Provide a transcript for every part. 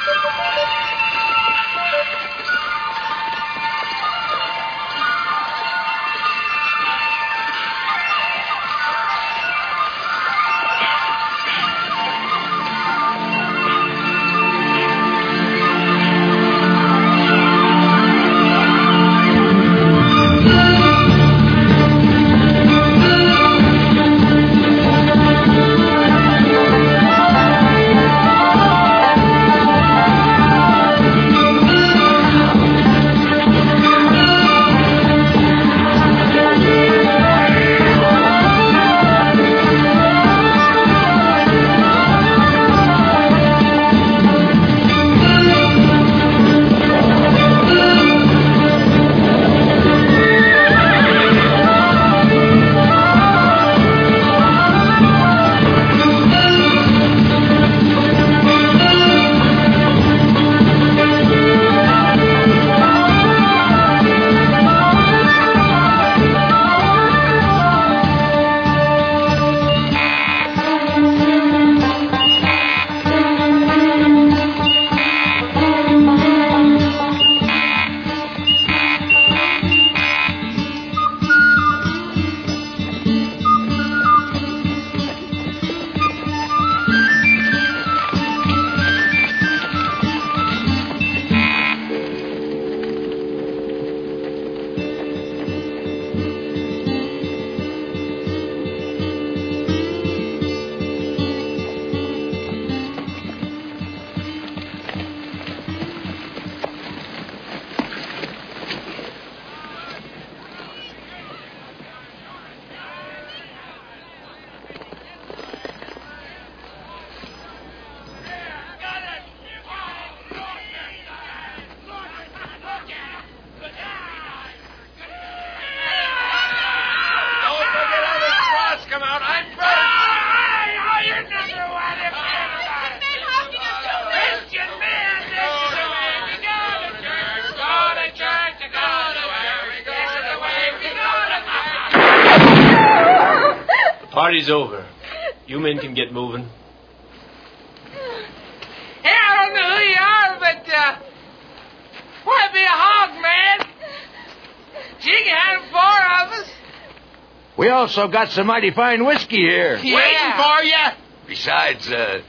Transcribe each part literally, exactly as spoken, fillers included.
Party's over. You men can get moving. Hey, I don't know who you are, but, uh, why be a hog, man? Gee, you had four of us. We also got some mighty fine whiskey here. Yeah. Waiting for you. Besides, uh...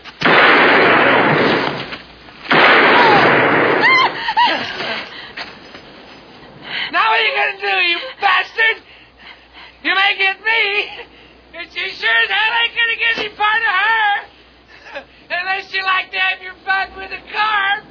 Now what are you gonna do, you bastard? You may get me, but you sure as hell ain't gonna get any part of her. Unless you like to have your fun with the carbs.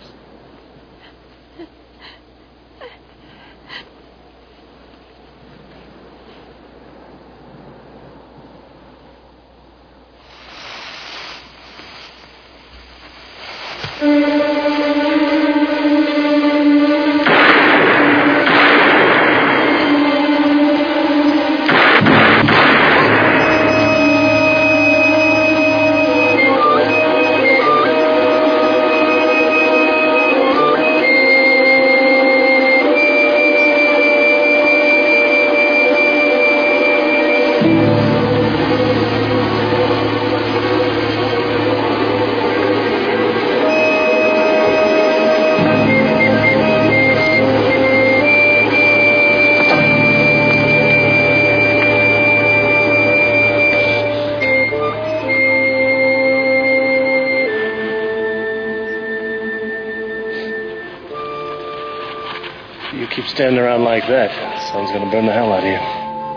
Standing around like that, sun's gonna burn the hell out of you.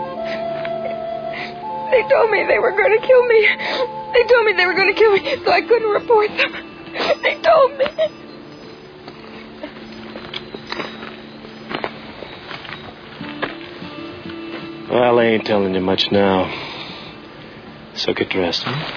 They told me they were going to kill me. They told me they were going to kill me, so I couldn't report them. They told me. Well, they ain't telling you much now. So get dressed, huh?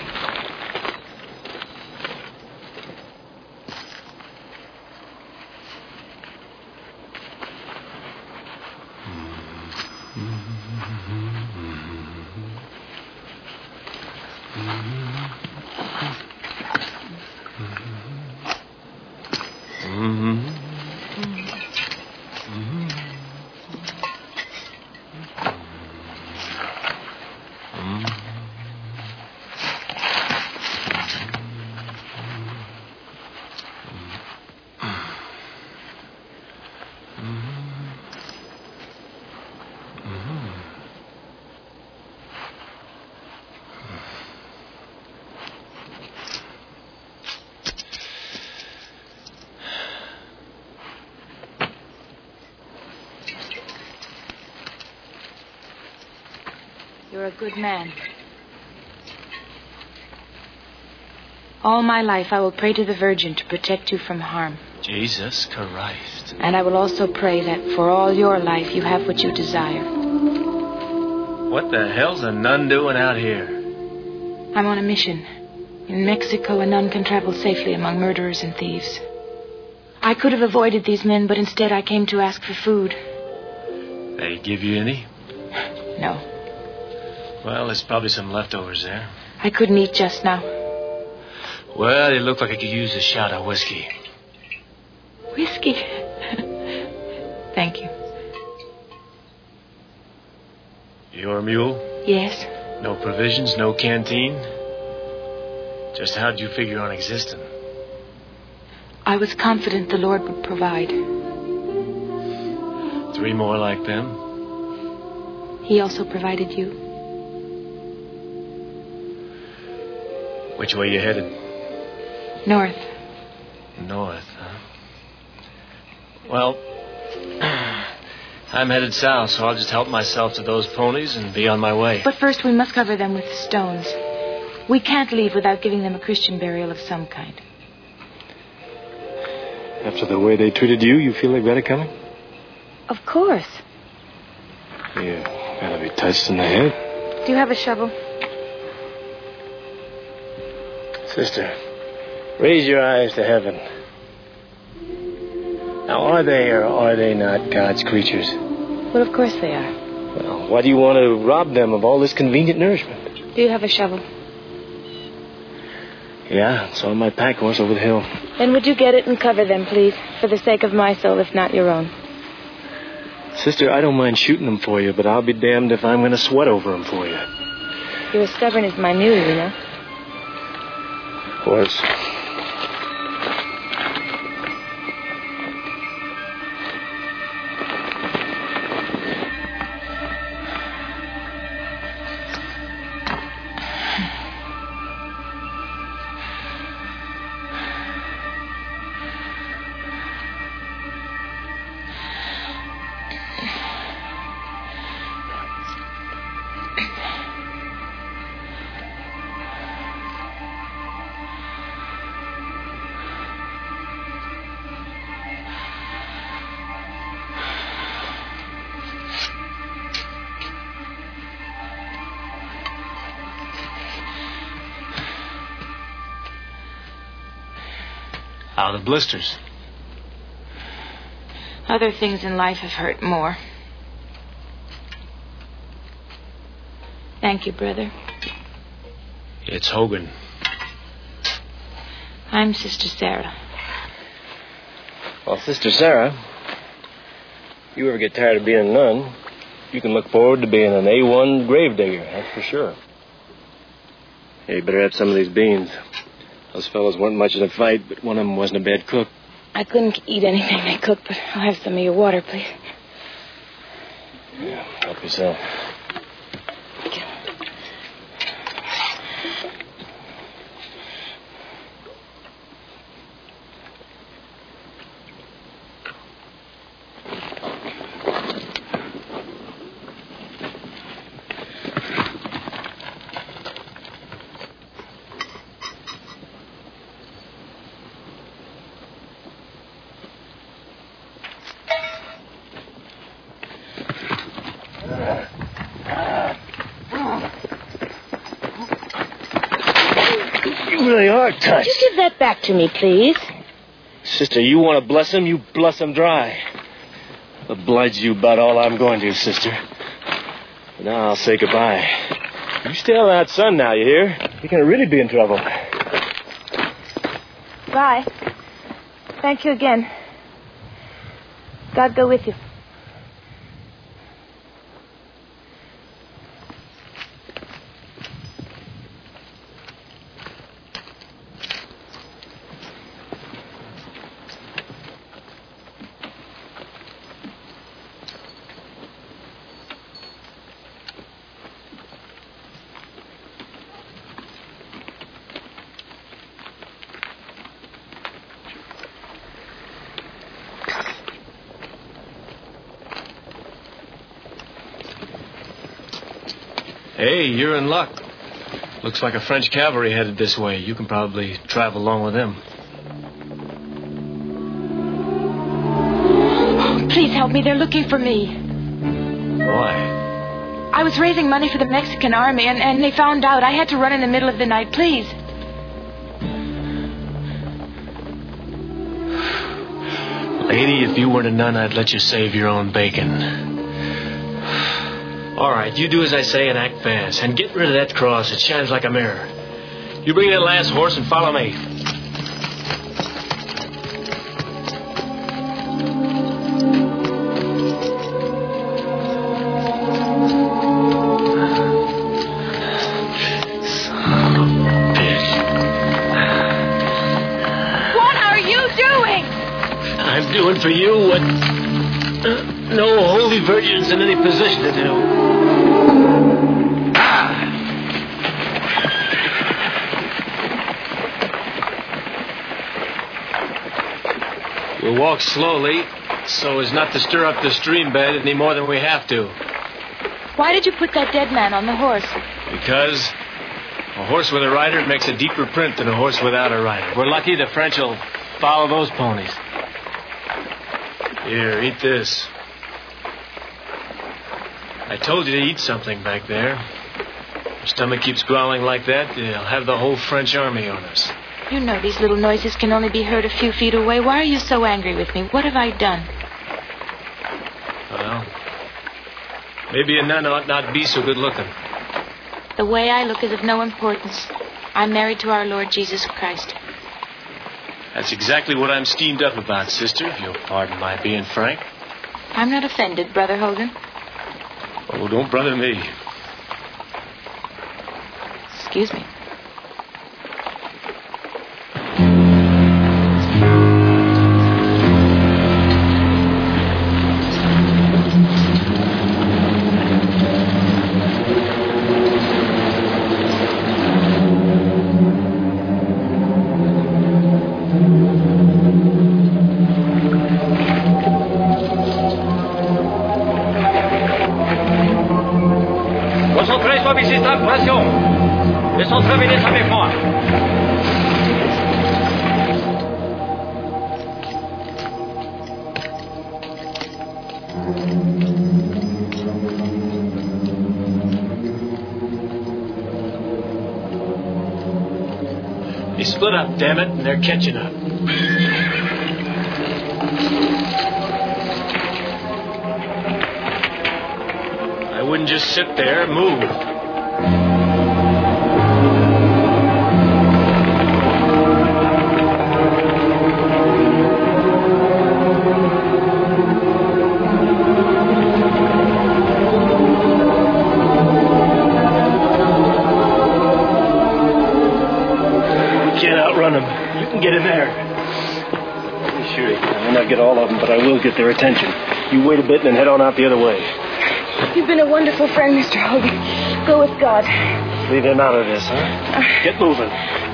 You're a good man. All my life I will pray to the Virgin to protect you from harm. Jesus Christ. And I will also pray that for all your life you have what you desire. What the hell's a nun doing out here? I'm on a mission. In Mexico, a nun can travel safely among murderers and thieves. I could have avoided these men, but instead I came to ask for food. They give you any? No. Well, there's probably some leftovers there. I couldn't eat just now. Well, it looked like I could use a shot of whiskey. Whiskey? Thank you. Your mule? Yes. No provisions, no canteen? Just how'd you figure on existing? I was confident the Lord would provide. Three more like them? He also provided you. Which way you headed? North. North, huh? Well, I'm headed south, so I'll just help myself to those ponies and be on my way. But first we must cover them with stones. We can't leave without giving them a Christian burial of some kind. After the way they treated you, you feel like better coming? Of course. You gotta be touched in the head. Do you have a shovel? Sister, raise your eyes to heaven. Now, are they or are they not God's creatures? Well, of course they are. Well, why do you want to rob them of all this convenient nourishment? Do you have a shovel? Yeah, it's on my pack horse over the hill. Then would you get it and cover them, please, for the sake of my soul, if not your own? Sister, I don't mind shooting them for you, but I'll be damned if I'm going to sweat over them for you. You're as stubborn as my mule, you know. Horse. How are the blisters? Other things in life have hurt more. Thank you, brother. It's Hogan. I'm Sister Sarah. Well, Sister Sarah, if you ever get tired of being a nun, you can look forward to being an A one gravedigger, that's for sure. Hey, you better have some of these beans. Those fellows weren't much in a fight, but one of them wasn't a bad cook. I couldn't eat anything they cooked, but I'll have some of your water, please. Yeah, help yourself. Really are touched. Would you give that back to me, please? Sister, you want to bless him, you bless him dry. Oblige you about all I'm going to, sister. Now I'll say goodbye. You stay on that sun now, you hear? You're going to really be in trouble. Bye. Thank you again. God go with you. Hey, you're in luck. Looks like a French cavalry headed this way. You can probably travel along with them. Please help me. They're looking for me. Why? I was raising money for the Mexican army, and, and they found out. I had to run in the middle of the night. Please. Lady, if you weren't a nun, I'd let you save your own bacon. All right, you do as I say and act fast. And get rid of that cross. It shines like a mirror. You bring that last horse and follow me. I'm doing for you what uh, no holy virgin's in any position to do. We'll walk slowly so as not to stir up the stream bed any more than we have to. Why did you put that dead man on the horse? Because a horse with a rider makes a deeper print than a horse without a rider. We're lucky the French will follow those ponies. Here, eat this. I told you to eat something back there. Your stomach keeps growling like that, you'll have the whole French army on us. You know these little noises can only be heard a few feet away. Why are you so angry with me? What have I done? Well, maybe a nun ought not be so good looking. The way I look is of no importance. I'm married to our Lord Jesus Christ. That's exactly what I'm steamed up about, sister, if you'll pardon my being frank. I'm not offended, Brother Hogan. Oh, don't brother me. Excuse me. They split up, damn it, and they're catching up. I wouldn't just sit there. Move. Get in there. Sure, I may not get all of them, but I will get their attention. You wait a bit and then head on out the other way. You've been a wonderful friend, Mister Hogan. Go with God. Leave him out of this, huh? Uh, get moving.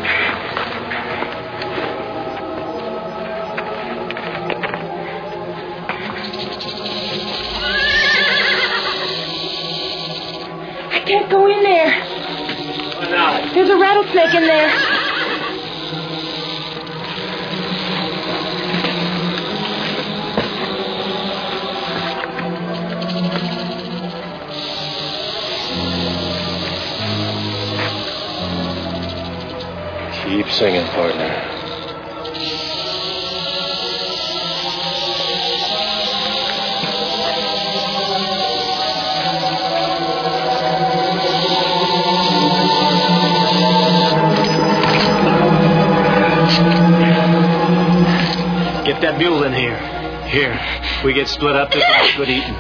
I can't go in there. Why not? There's a rattlesnake in there. Keep singing, partner. Get that mule in here. Here. If we get split up, this will be good eating.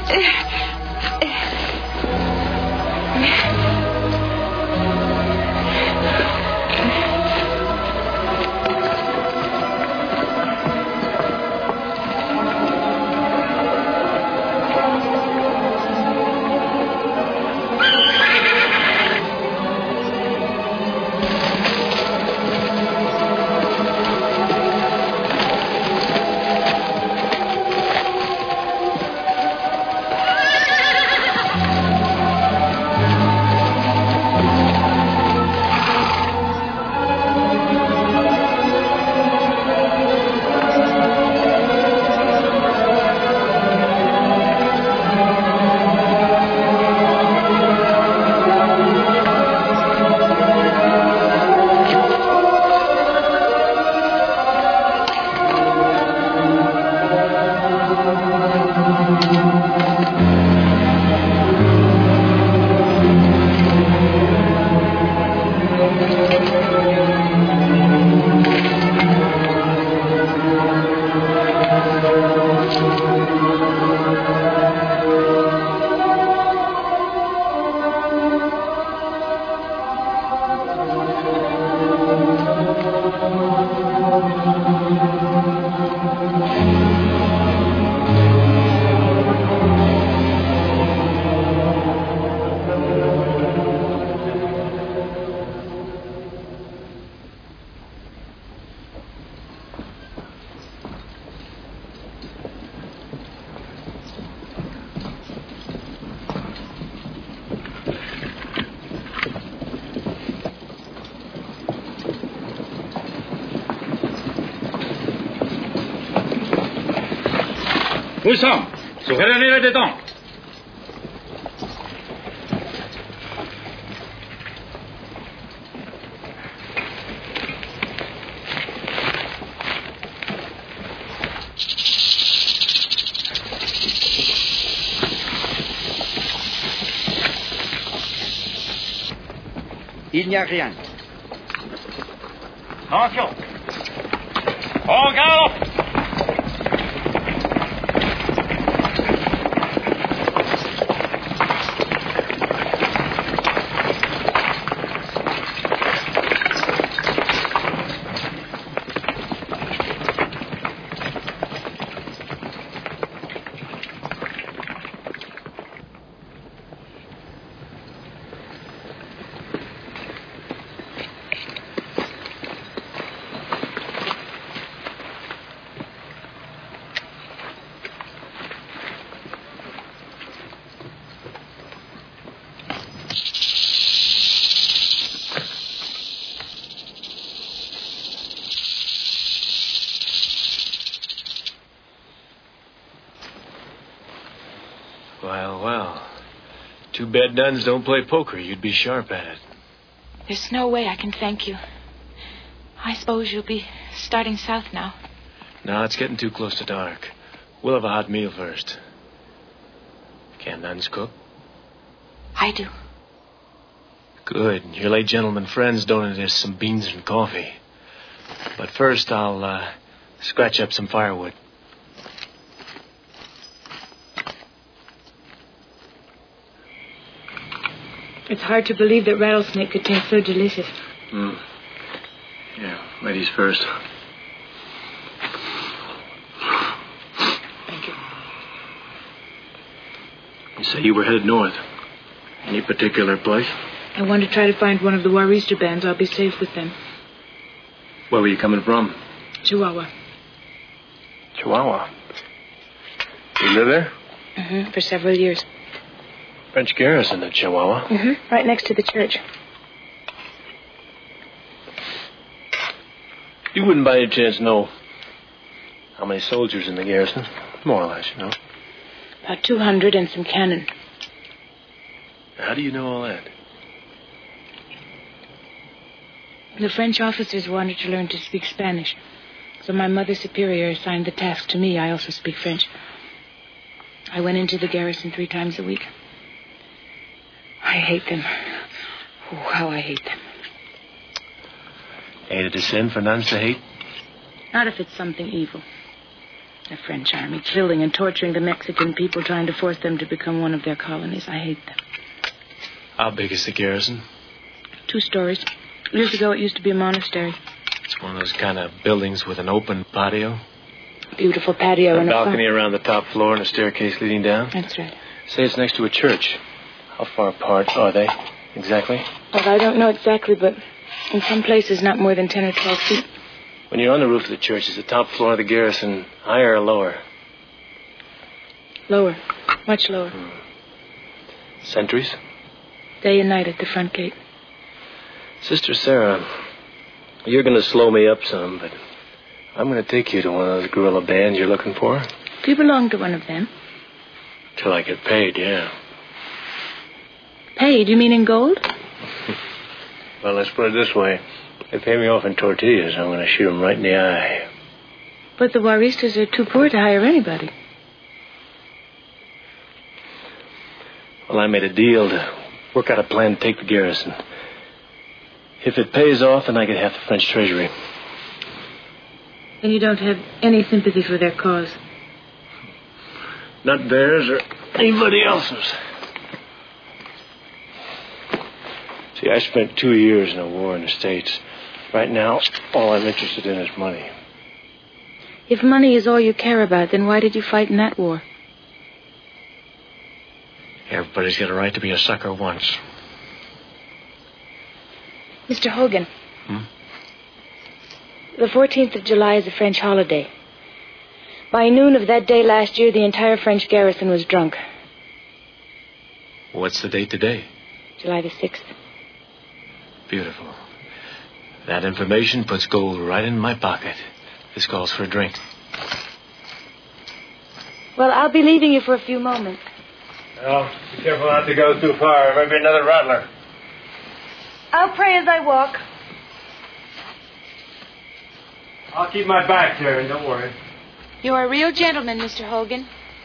Où sont? Sugeriré le dedans. Il n'y a rien. Attention. En garde. Well, well. Too bad nuns don't play poker. You'd be sharp at it. There's no way I can thank you. I suppose you'll be starting south now. No, it's getting too close to dark. We'll have a hot meal first. Can nuns cook? I do. Good. Your late gentleman friends donated us some beans and coffee. But first, I'll uh, scratch up some firewood. It's hard to believe that rattlesnake could taste so delicious. Mm. Yeah, ladies first. Thank you. You say you were headed north. Any particular place? I want to try to find one of the Warista bands. I'll be safe with them. Where were you coming from? Chihuahua. Chihuahua. You live there? Mm-hmm, for several years. French garrison at Chihuahua. Mm-hmm, right next to the church. You wouldn't by any chance know how many soldiers in the garrison? More or less, you know. About two hundred and some cannon. How do you know all that? The French officers wanted to learn to speak Spanish. So my mother superior assigned the task to me. I also speak French. I went into the garrison three times a week. I hate them. Oh, how I hate them. Ain't it a sin for nuns to hate? Not if it's something evil. The French army killing and torturing the Mexican people, trying to force them to become one of their colonies. I hate them. How big is the garrison? Two stories. Years ago, it used to be a monastery. It's one of those kind of buildings with an open patio. Beautiful patio A and balcony a around the top floor and a staircase leading down? That's right. Say it's next to a church. How far apart are they, exactly? Well, I don't know exactly, but in some places not more than ten or twelve feet. When you're on the roof of the church, is the top floor of the garrison higher or lower? Lower. Much lower. Hmm. Sentries? Day and night at the front gate. Sister Sarah, you're going to slow me up some, but I'm going to take you to one of those guerrilla bands you're looking for. Do you belong to one of them? Till I get paid, yeah. Paid? You mean in gold? Well, let's put it this way. They pay me off in tortillas. I'm going to shoot them right in the eye. But the Waristas are too poor to hire anybody. Well, I made a deal to work out a plan to take the garrison. If it pays off, then I get half the French treasury. Then you don't have any sympathy for their cause. Not theirs or anybody else's. See, I spent two years in a war in the States. Right now, all I'm interested in is money. If money is all you care about, then why did you fight in that war? Everybody's got a right to be a sucker once. Mister Hogan. Hmm? The fourteenth of July is a French holiday. By noon of that day last year, the entire French garrison was drunk. What's the date today? July the sixth. Beautiful. That information puts gold right in my pocket. This calls for a drink. Well, I'll be leaving you for a few moments. Well, be careful not to go too far. There might be another rattler. I'll pray as I walk. I'll keep my back turned, don't worry. You're a real gentleman, Mister Hogan.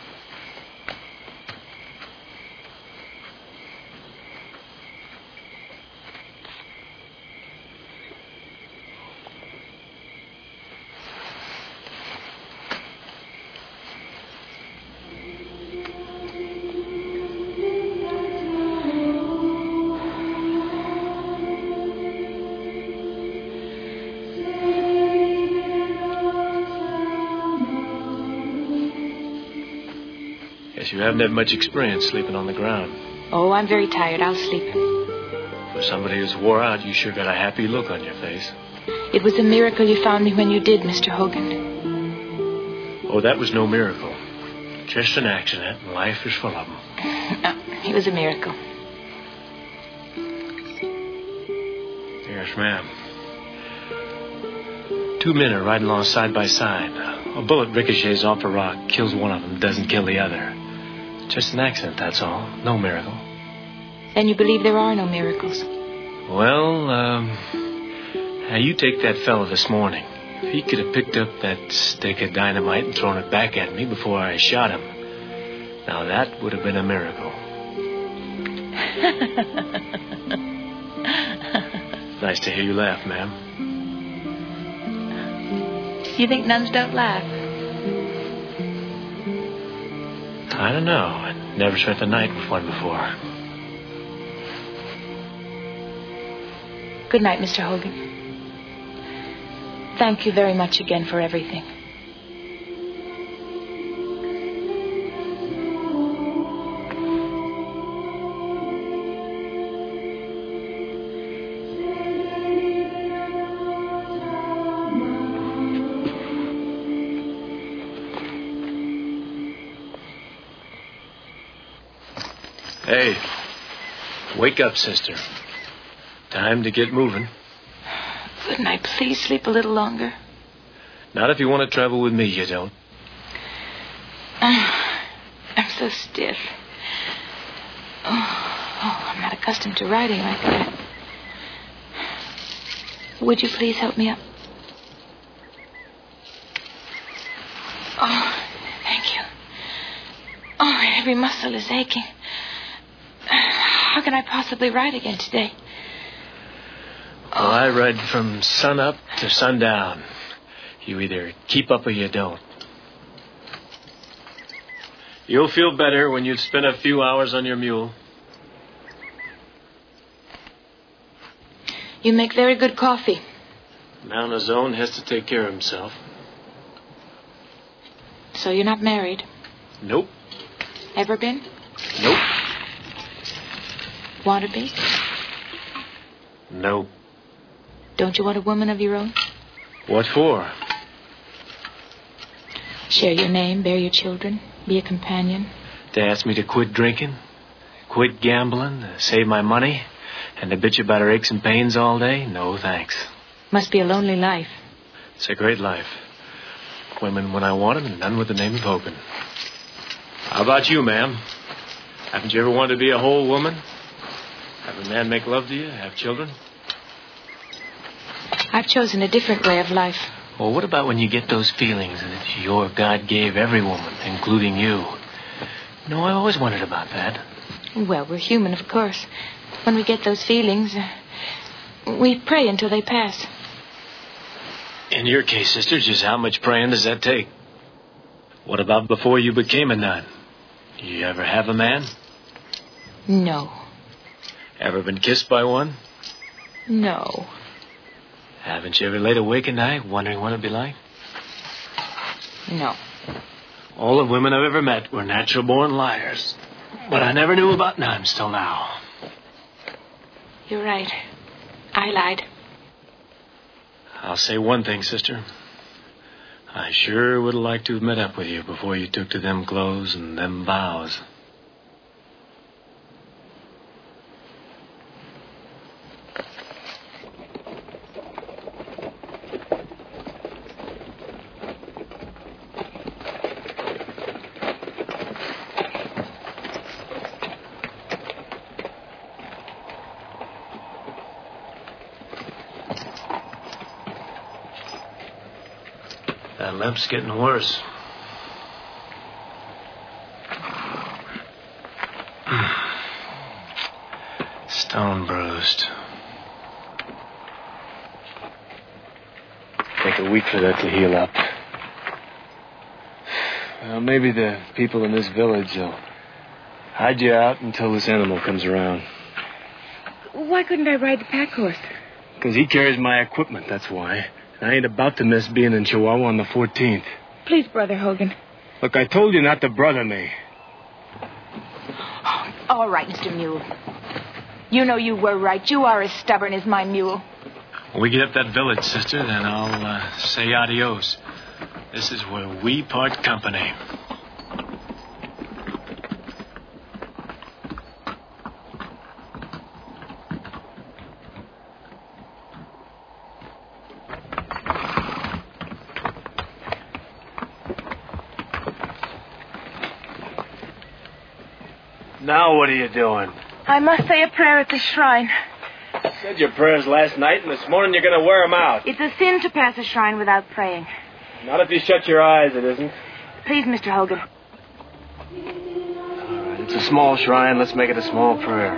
You haven't had much experience sleeping on the ground. Oh, I'm very tired. I'll sleep. For somebody who's wore out, you sure got a happy look on your face. It was a miracle you found me when you did, Mister Hogan. Oh, that was no miracle. Just an accident, and life is full of them. No, it was a miracle. Yes, ma'am. Two men are riding along side by side. A bullet ricochets off a rock, kills one of them, doesn't kill the other. Just an accident, that's all. No miracle. Then you believe there are no miracles? Well, um... now you take that fellow this morning. If he could have picked up that stick of dynamite and thrown it back at me before I shot him, now that would have been a miracle. Nice to hear you laugh, ma'am. You think nuns don't laugh? I don't know. I never spent the night with one before. Good night, Mister Hogan. Thank you very much again for everything. Hey, wake up, sister. Time to get moving. Good night. Please sleep a little longer. Not if you want to travel with me, you don't. Uh, I'm so stiff. Oh, oh, I'm not accustomed to riding like that. Would you please help me up? Oh, thank you. Oh, every muscle is aching. How can I possibly ride again today? Well, I ride from sun up to sundown. You either keep up or you don't. You'll feel better when you've spent a few hours on your mule. You make very good coffee. Man on his own has to take care of himself. So you're not married? Nope. Ever been? Nope. Want to be? Nope. Don't you want a woman of your own? What for? Share your name, bear your children, be a companion. To ask me to quit drinking, quit gambling, to save my money, and to bitch about her aches and pains all day? No, thanks. Must be a lonely life. It's a great life. Women when I want them, and none with the name of Hogan. How about you, ma'am? Haven't you ever wanted to be a whole woman? Have a man make love to you, have children? I've chosen a different way of life. Well, what about when you get those feelings that your God gave every woman, including you? No, I always wondered about that. Well, we're human, of course. When we get those feelings, uh, we pray until they pass. In your case, sister, just how much praying does that take? What about before you became a nun? You ever have a man? No. Ever been kissed by one? No. Haven't you ever laid awake at night wondering what it'd be like? No. All the women I've ever met were natural-born liars. But I never knew about nuns till now. You're right. I lied. I'll say one thing, sister. I sure would have liked to have met up with you before you took to them clothes and them vows. That limp's getting worse. Stone bruised. Take a week for that to heal up. Well, maybe the people in this village will hide you out until this animal comes around. Why couldn't I ride the pack horse? Because he carries my equipment, that's why. I ain't about to miss being in Chihuahua on the fourteenth. Please, Brother Hogan. Look, I told you not to brother me. All right, Mister Mule. You know you were right. You are as stubborn as my mule. When we get up that village, sister, then I'll uh, say adios. This is where we part company. Now what are you doing? I must say a prayer at the shrine. You said your prayers last night, and this morning you're going to wear them out. It's a sin to pass a shrine without praying. Not if you shut your eyes, it isn't. Please, Mister Hogan. All right, it's a small shrine. Let's make it a small prayer.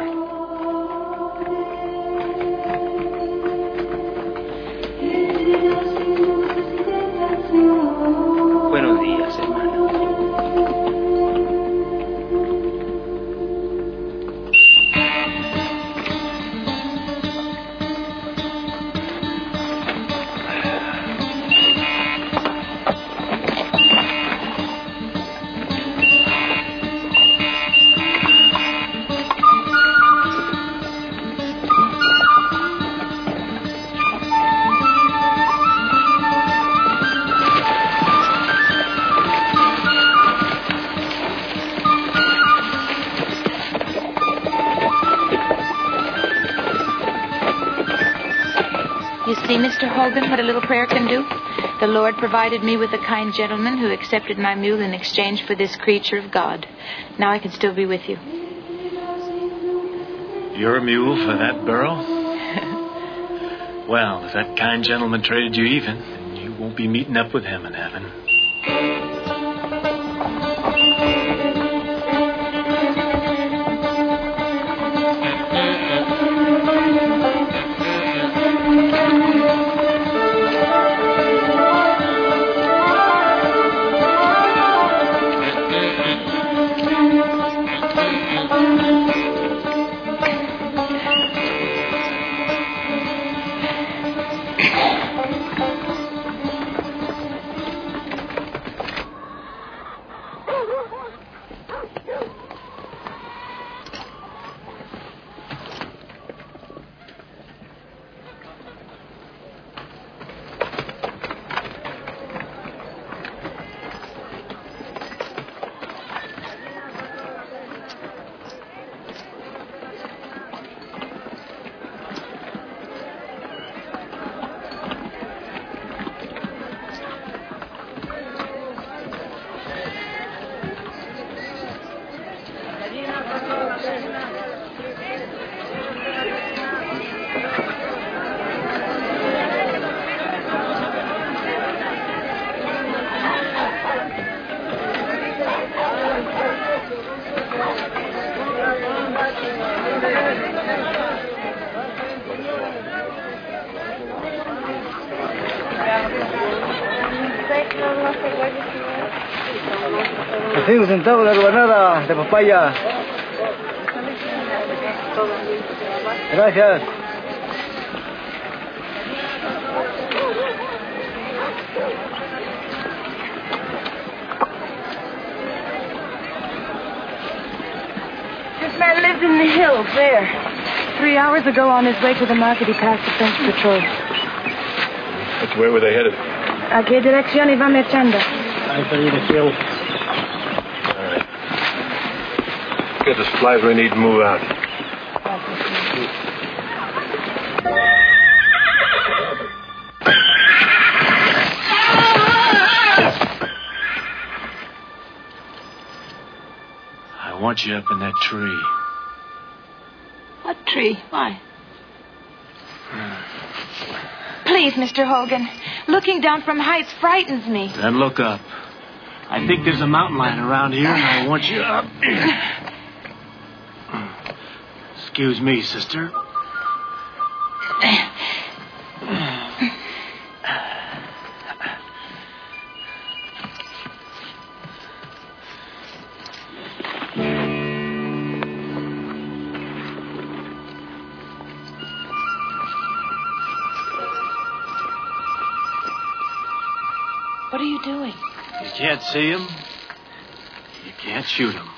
Buenos días, hermano. You see, Mister Hogan, what a little prayer can do? The Lord provided me with a kind gentleman who accepted my mule in exchange for this creature of God. Now I can still be with you. You're a mule for that burro? Well, if that kind gentleman traded you even, then you won't be meeting up with him in heaven. cinco centavos la rebanada de papaya. Gracias. This man lives in the hills there. Three hours ago, on his way to the market, he passed the French patrol. Which way were they headed? ¿A qué dirección iba marchando? A esta dirección. All right. Get the supplies we need to move out. I want you up in that tree. What tree? Why? Please, Mister Hogan. Looking down from heights frightens me. Then look up. I think there's a mountain lion around here, and I want you up. Excuse me, sister. What are you doing? You can't see him. You can't shoot him.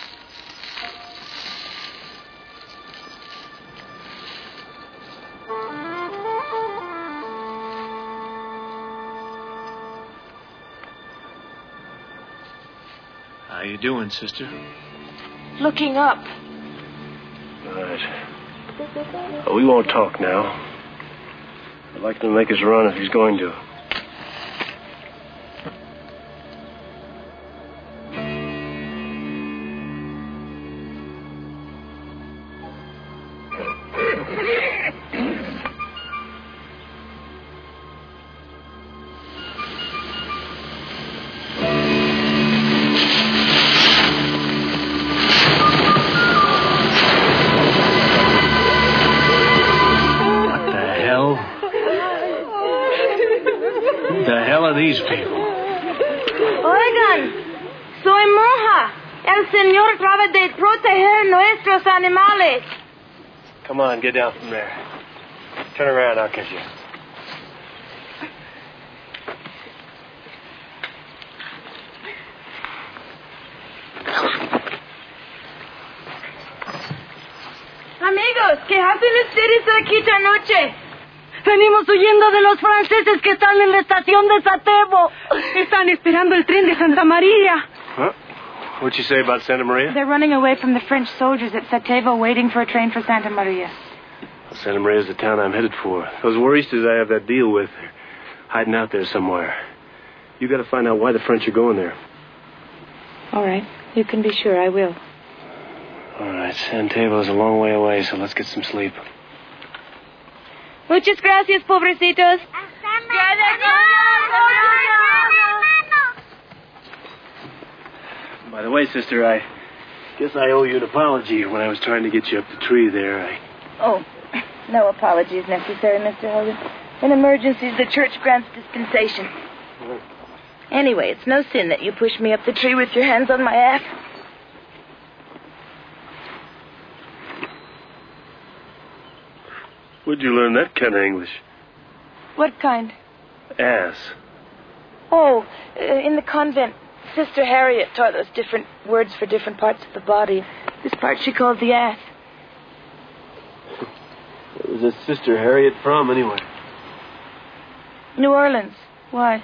How you doing, sister? Looking up. All right. Well, we won't talk now. I'd like him to make his run if he's going to. These people. Oigan, soy monja. El Señor trata de proteger nuestros animales. Come on, get down from there. Turn around, I'll catch you. Amigos, ¿qué hacen ustedes aquí esta noche? Venimos huyendo de los franceses que están en la estación de Sarajevo. Están esperando el tren de Santa María. Huh? What'd you say about Santa Maria? They're running away from the French soldiers at Sarajevo, waiting for a train for Santa Maria. Well, Santa Maria's the town I'm headed for. Those Waristas I have that deal with, they're hiding out there somewhere. You got to find out why the French are going there. All right. You can be sure I will. All right. Sarajevo is a long way away, so let's get some sleep. Muchas gracias, pobrecitos. By the way, sister, I guess I owe you an apology. When I was trying to get you up the tree there, I... Oh, no apologies necessary, Mister Hogan. In emergencies, the church grants dispensation. Anyway, it's no sin that you push me up the tree with your hands on my ass. Where'd you learn that kind of English? What kind? Ass. Oh, uh, in the convent, Sister Harriet taught us different words for different parts of the body. This part she called the ass. Where was this Sister Harriet from, anyway? New Orleans. Why?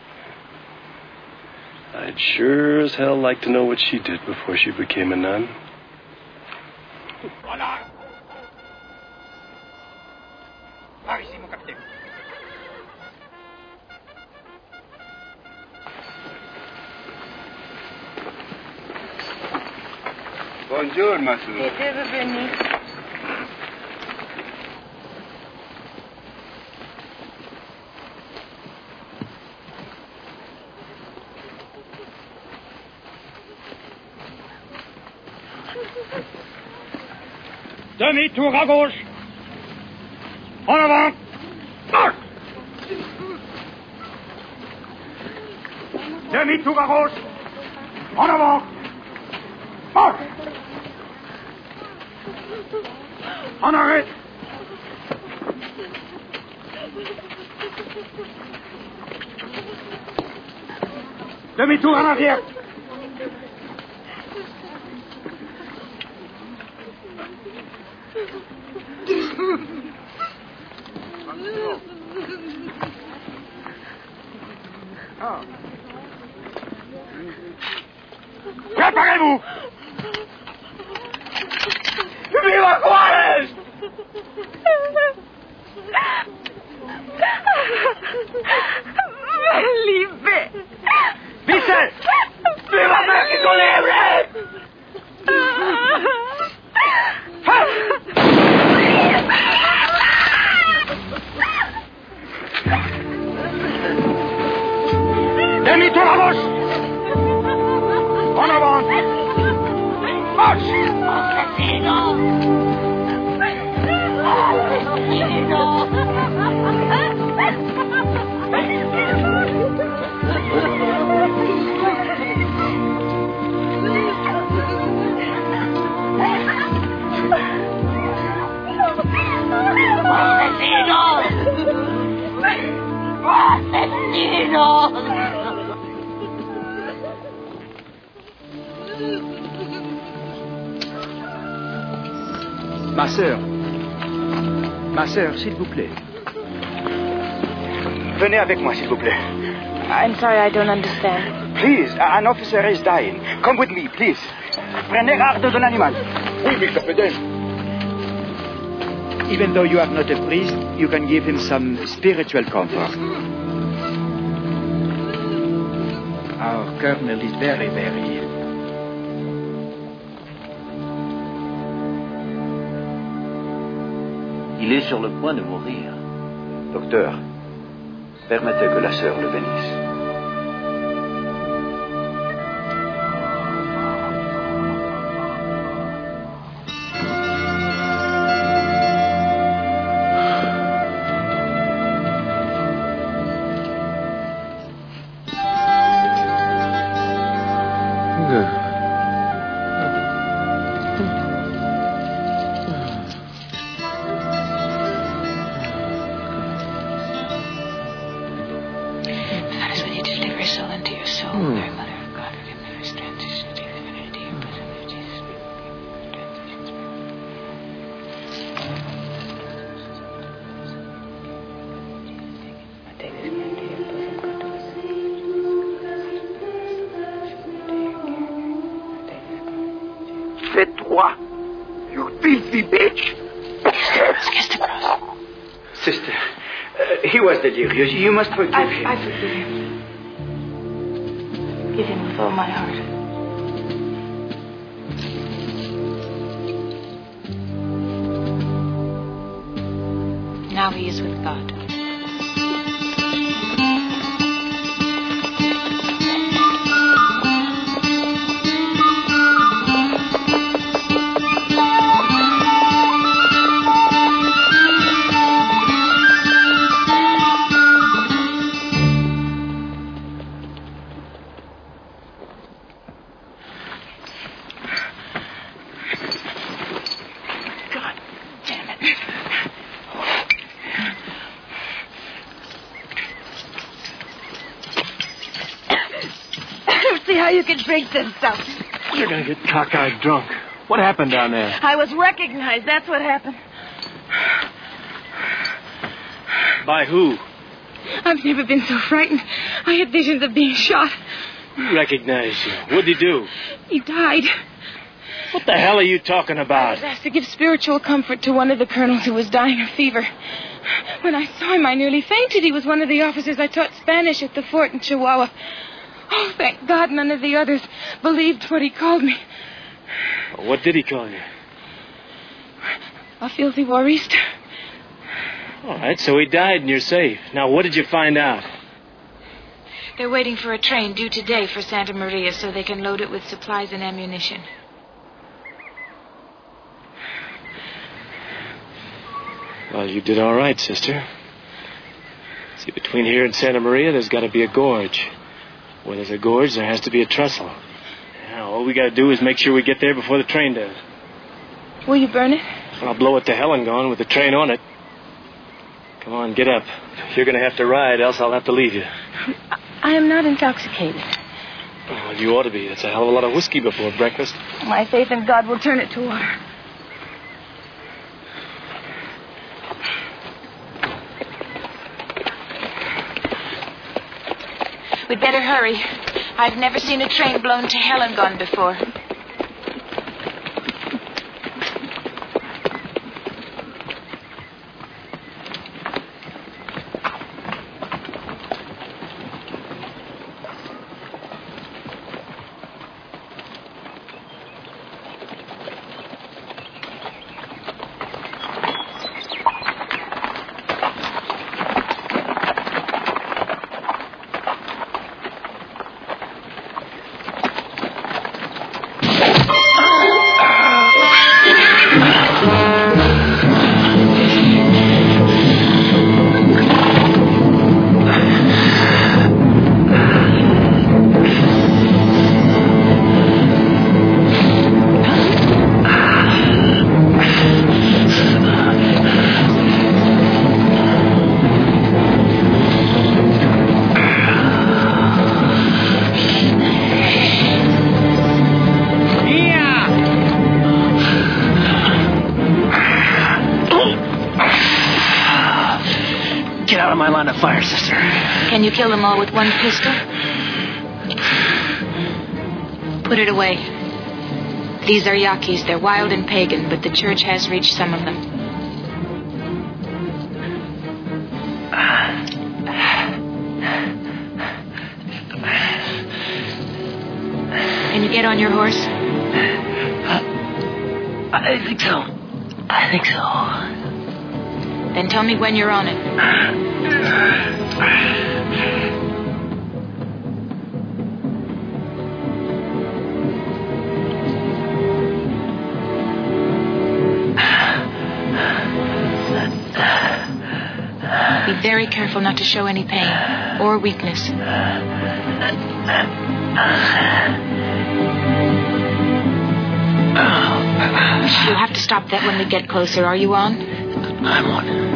I'd sure as hell like to know what she did before she became a nun. Hola. Bravissimo, capitaine. Bonjour, Master. Siete veni. Demi-tour à gauche. En avant. Marche. Demi-tour à gauche. En avant. Marche. En arrêt. Demi-tour en arrière. Préparez-vous! Viva Juárez! Felipe! ¡Dice! ¡Viva México Libre! Donnez-moi tout la roche. En avant. Marche. Asesino. Asesino. Ma sœur. Ma sœur, s'il vous plaît. Venez avec moi, s'il vous plaît. I'm sorry, I don't understand. Please, an officer is dying. Come with me, please. Prenez garde de l'animal. Oui, Mister Feden. Even though you are not a priest, you can give him some spiritual comfort. Our colonel is very, very ill. Il est sur le point de mourir. Docteur, permettez que la sœur le bénisse. Faites-toi, you filthy bitch. Sister, uh, he was delirious. You must forgive I, him. I forgive him. Give him with all my heart. Now he is with God. You can drink this stuff. You're going to get cockeyed drunk. What happened down there? I was recognized. That's what happened. By who? I've never been so frightened. I had visions of being shot. Who recognized you? What'd he do? He died. What the hell are you talking I about? was asked to give spiritual comfort to one of the colonels who was dying of fever. When I saw him, I nearly fainted. He was one of the officers I taught Spanish at the fort in Chihuahua. Oh, thank God none of the others believed what he called me. What did he call you? A filthy warista. All right, so he died and you're safe. Now, what did you find out? They're waiting for a train due today for Santa Maria so they can load it with supplies and ammunition. Well, you did all right, sister. See, between here and Santa Maria, there's got to be a gorge. Where there's a gorge, there has to be a trestle. Now, all we got to do is make sure we get there before the train does. Will you burn it? I'll blow it to hell and gone with the train on it. Come on, get up. You're going to have to ride, else I'll have to leave you. I am not intoxicated. Well, you ought to be. That's a hell of a lot of whiskey before breakfast. My faith in God will turn it to water. We'd better hurry. I've never seen a train blown to hell and gone before. Fire, sister. Can you kill them all with one pistol? Put it away. These are Yaquis. They're wild and pagan, but the church has reached some of them. Can you get on your horse? I think so. I think so. Then tell me when you're on it. Be very careful not to show any pain or weakness. You'll have to stop that when we get closer. Are you on? I'm on.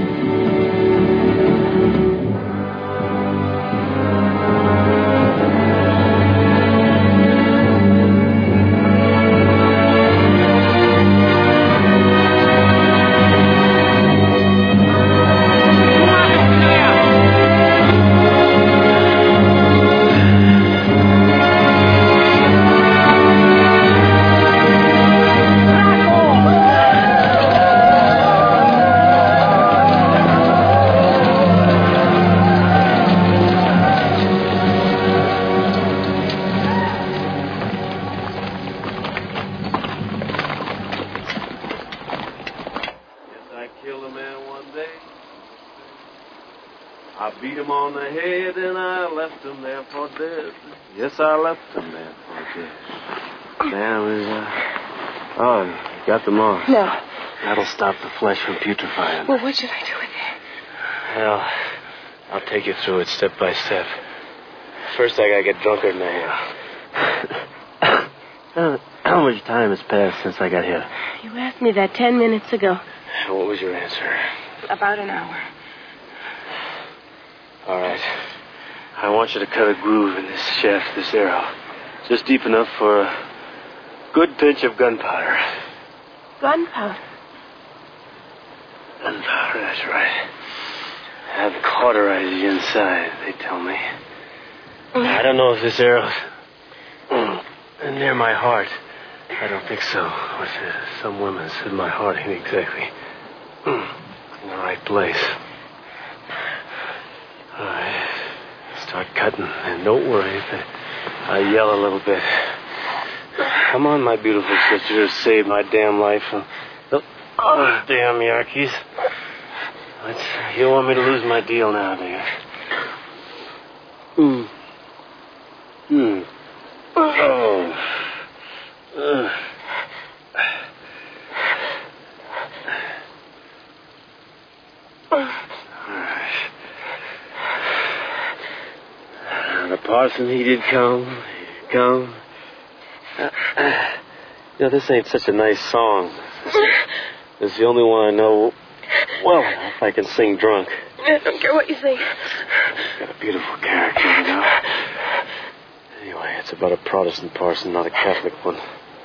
Yes, I left them there for dead. Damn, is uh... Oh, you got them all. No. That'll stop the flesh from putrefying. Well, what should I do with it? Well, I'll take you through it step by step. First, I gotta get drunker than I am. How much time has passed since I got here? You asked me that ten minutes ago. What was your answer? About an hour. All right. I want you to cut a groove in this shaft, this arrow. Just deep enough for a good pinch of gunpowder. Gunpowder? Gunpowder, that's right. That'll cauterize you inside, they tell me. I don't know if this arrow's near my heart. I don't think so. But, uh, some women said my heart ain't exactly in the right place. All right. Start cutting, and don't worry if I yell a little bit. Come on, my beautiful sister, save my damn life from those oh, damn Yaquis. Let's, you want me to lose my deal now, do you? Hmm. Hmm. Oh. Uh. The parson, he did come, he did come. Uh, uh, you know, this ain't such a nice song. It's the only one I know well enough I can sing drunk. I don't care what you think. It's got a beautiful character, you know. Anyway, it's about a Protestant parson, not a Catholic one.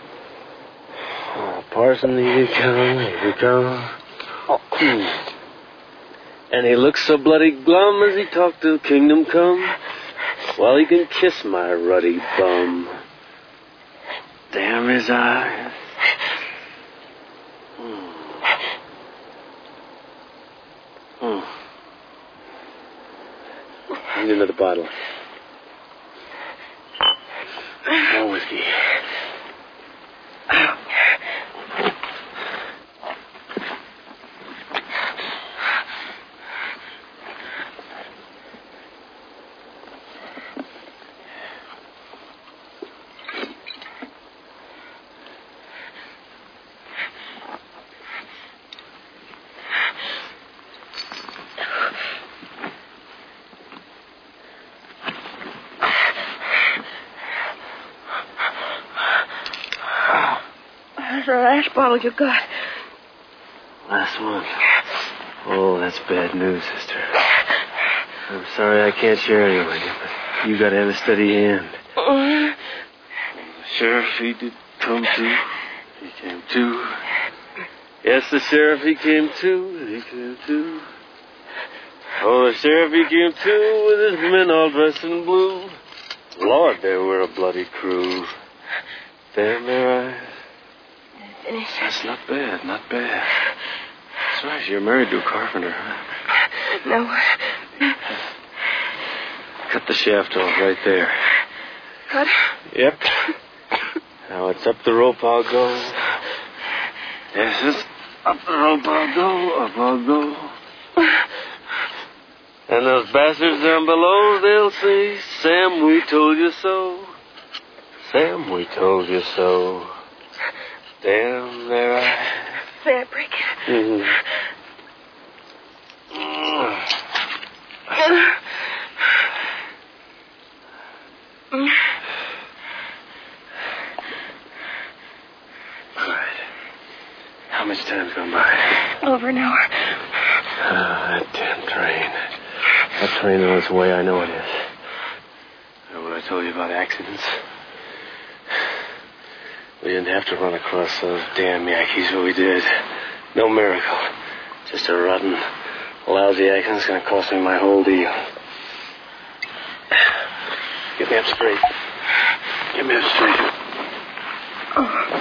Oh, parson, he did come, he did come. Oh. And he looked so bloody glum as he talked to kingdom come. Well, he can kiss my ruddy bum. Damn his eyes. Hmm. Hmm. I need another bottle. More whiskey. The last bottle you got. Last one. Oh, that's bad news, sister. I'm sorry I can't share any with you, but you got to have a steady hand. Uh, Sheriff, he did come too. He came too. Yes, the sheriff, he came too. He came too. Oh, the sheriff, he came too with his men all dressed in blue. Lord, they were a bloody crew. Damn their eyes. Finish. That's not bad, not bad. That's right, you're married to a carpenter, huh? No. Cut the shaft off right there. Cut? Yep. Now it's up the rope I'll go. Yes, it's up the rope I'll go, up I'll go. And those bastards down below, they'll say, Sam, we told you so. Sam, we told you so. Damn their eyes. Fabric. Mm-hmm. All right. How much time's gone by? Over an hour. Ah, that damn train. That train on its way, I know it is. You know what I told you about accidents? We didn't have to run across those damn Yankees, but we did. No miracle. Just a rotten, lousy accident's gonna cost me my whole deal. Get me up straight. Get me up straight. Oh.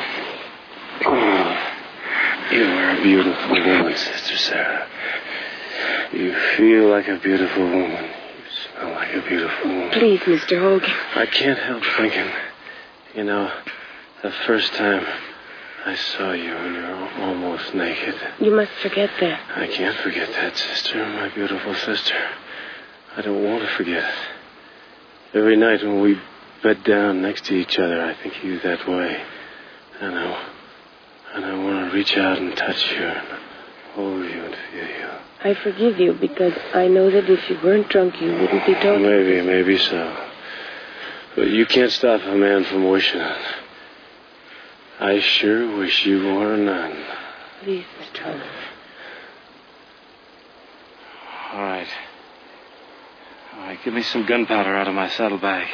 You are a beautiful woman, Sister Sarah. You feel like a beautiful woman. You smell like a beautiful woman. Please, Mister Hogan. I can't help thinking, you know, the first time I saw you and you were almost naked. You must forget that. I can't forget that, sister, my beautiful sister. I don't want to forget it. Every night when we bed down next to each other, I think of you that way. I know. And I want to reach out and touch you and hold you and feel you. I forgive you because I know that if you weren't drunk, you wouldn't be talking. Maybe, maybe so. But you can't stop a man from wishing it. I sure wish you were a nun. Please, Mister Hogan. All right. All right, give me some gunpowder out of my saddlebag.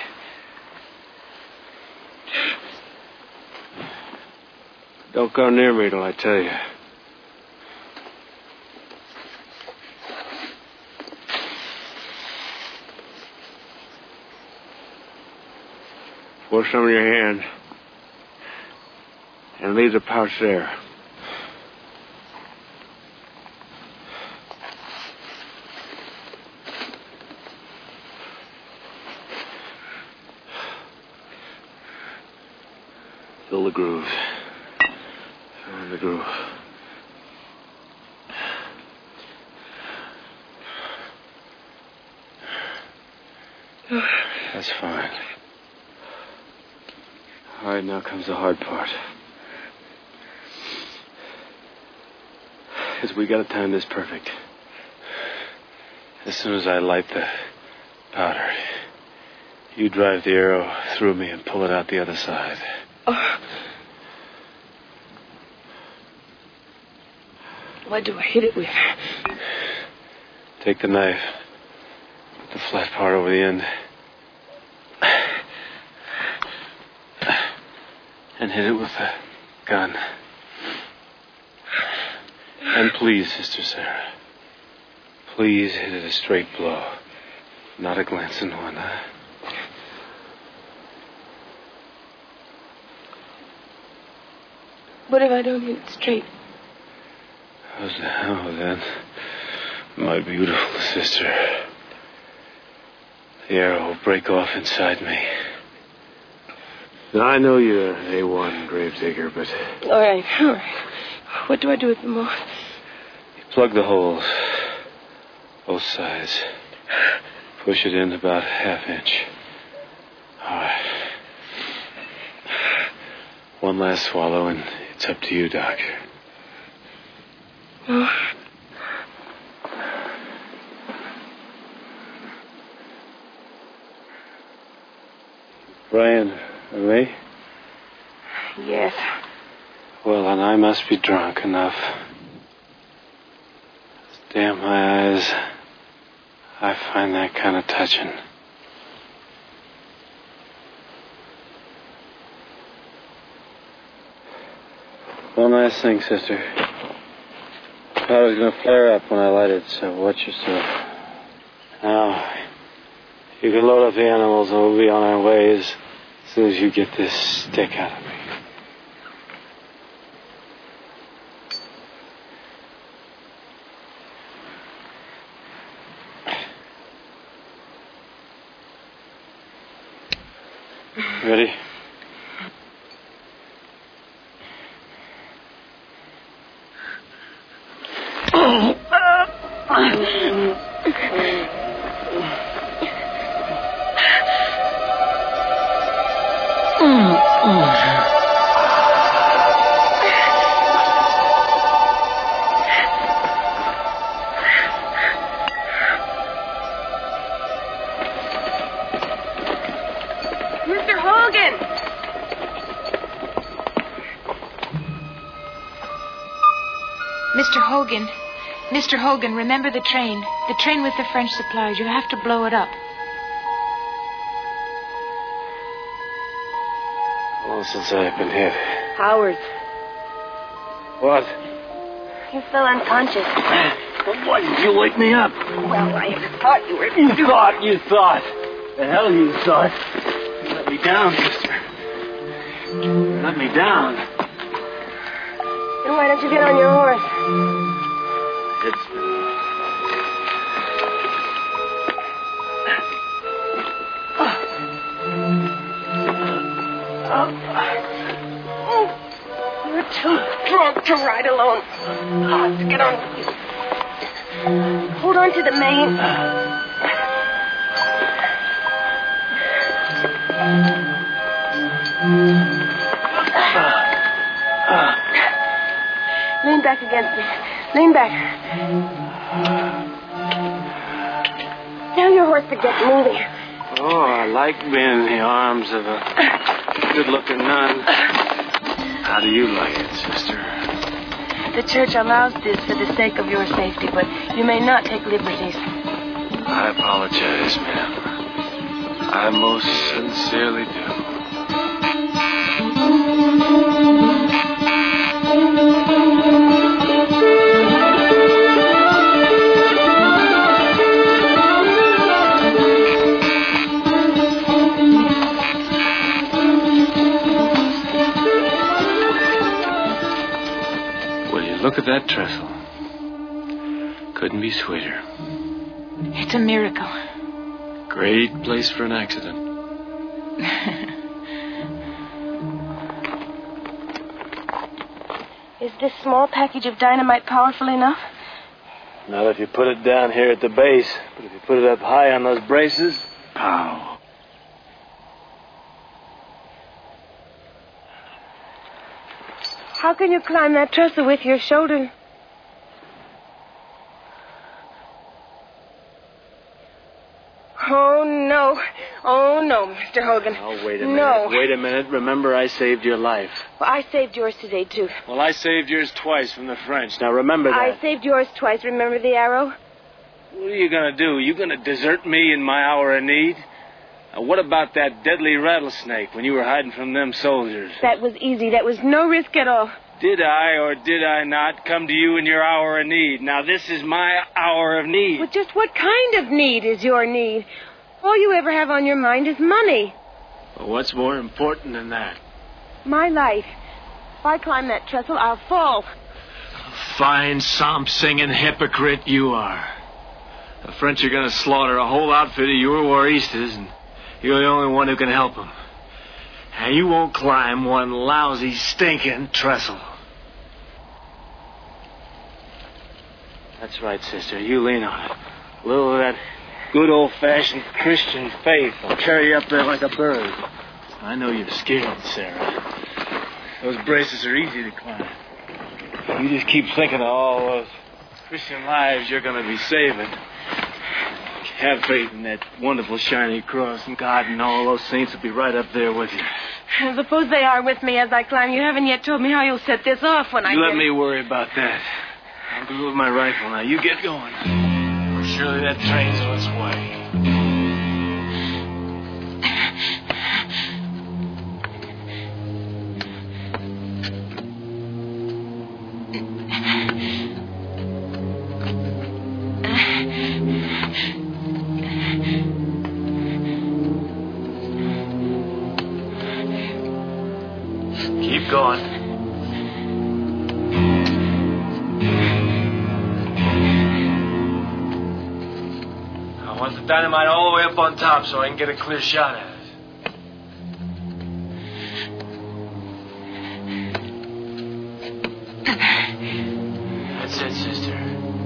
Don't come near me till I tell you. Pour some in your hand. And leave the pouch there. Fill the grooves. Fill in the groove. That's fine. All right, now comes the hard part. Because we got to time this perfect. As soon as I light the powder, you drive the arrow through me and pull it out the other side. Oh. What do I hit it with? Take the knife, put the flat part over the end, and hit it with the gun. And please, Sister Sarah, please hit it a straight blow, not a glancing one, huh? What if I don't hit it straight? Oh, then, my beautiful sister, the arrow will break off inside me. Now, I know you're an A one gravedigger, but... All right, all right. What do I do with the moth? You plug the holes, both sides. Push it in about a half inch. All right. One last swallow, and it's up to you, Doc. Oh. Brian, for me? Yes. Well, then I must be drunk enough. Damn my eyes. I find that kind of touching. One last thing, sister. The powder's gonna flare up when I light it, so watch yourself. Now, you can load up the animals and we'll be on our way as soon as you get this stick out of me. Ready? Mister Hogan! Mister Hogan. Mister Hogan, remember the train. The train with the French supplies. You have to blow it up. How long since I've been hit? Hours. What? You fell unconscious. Why did you wake me up? Well, I thought you were... You thought, you thought. The hell you thought. You let me down, sister. You let me down. Then why don't you get on your horse? It's been... You're too drunk to ride alone. Oh, get on. Hold on to the mane. Lean back against me. Lean back. Tell your horse to get moving. Oh, I like being in the arms of a good-looking nun. How do you like it, sister? The church allows this for the sake of your safety, but you may not take liberties. I apologize, ma'am. I most sincerely do. Look at that trestle. Couldn't be sweeter. It's a miracle. Great place for an accident. Is this small package of dynamite powerful enough? Not if you put it down here at the base, but if you put it up high on those braces, pow. How can you climb that trestle with your shoulder? Oh, no. Oh, no, Mister Hogan. Oh, wait a minute. No. Wait a minute. Remember, I saved your life. Well, I saved yours today, too. Well, I saved yours twice from the French. Now, remember that. I saved yours twice. Remember the arrow? What are you going to do? You going to desert me in my hour of need? Now, what about that deadly rattlesnake when you were hiding from them soldiers? That was easy. That was no risk at all. Did I or did I not come to you in your hour of need? Now, this is my hour of need. Well, just what kind of need is your need? All you ever have on your mind is money. Well, what's more important than that? My life. If I climb that trestle, I'll fall. Fine psalm-singing hypocrite you are. The French are going to slaughter a whole outfit of your Waristas, and you're the only one who can help them. And you won't climb one lousy, stinking trestle. That's right, sister. You lean on it. A little of that good old-fashioned Christian faith will carry you up there like a bird. I know you're scared, Sarah. Those braces are easy to climb. You just keep thinking of all those Christian lives you're going to be saving. Have faith in that wonderful shiny cross, and God and all those saints will be right up there with you. Suppose they are with me as I climb. You haven't yet told me how you'll set this off when I You let get... me worry about that. I'll go with my rifle now. You get going. Surely that train's on its way. going. I want the dynamite all the way up on top so I can get a clear shot at it. That's it, sister.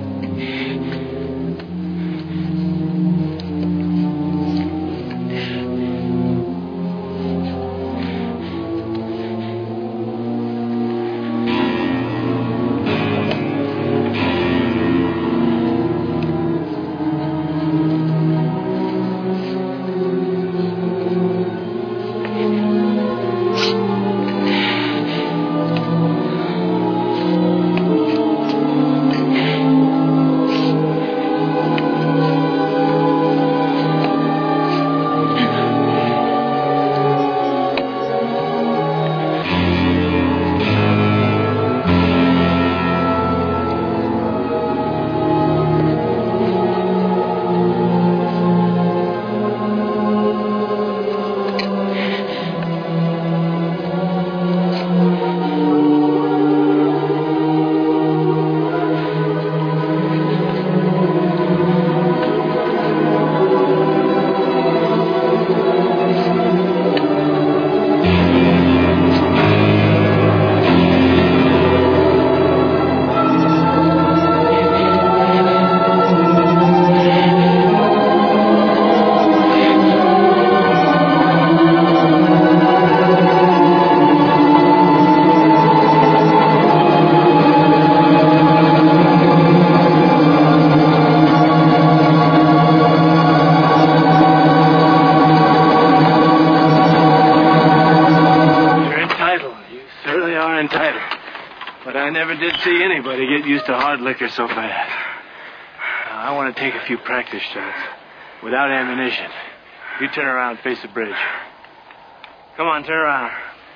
See anybody get used to hard liquor so fast. Now, I want to take a few practice shots without ammunition. You turn around and face the bridge. Come on, turn around.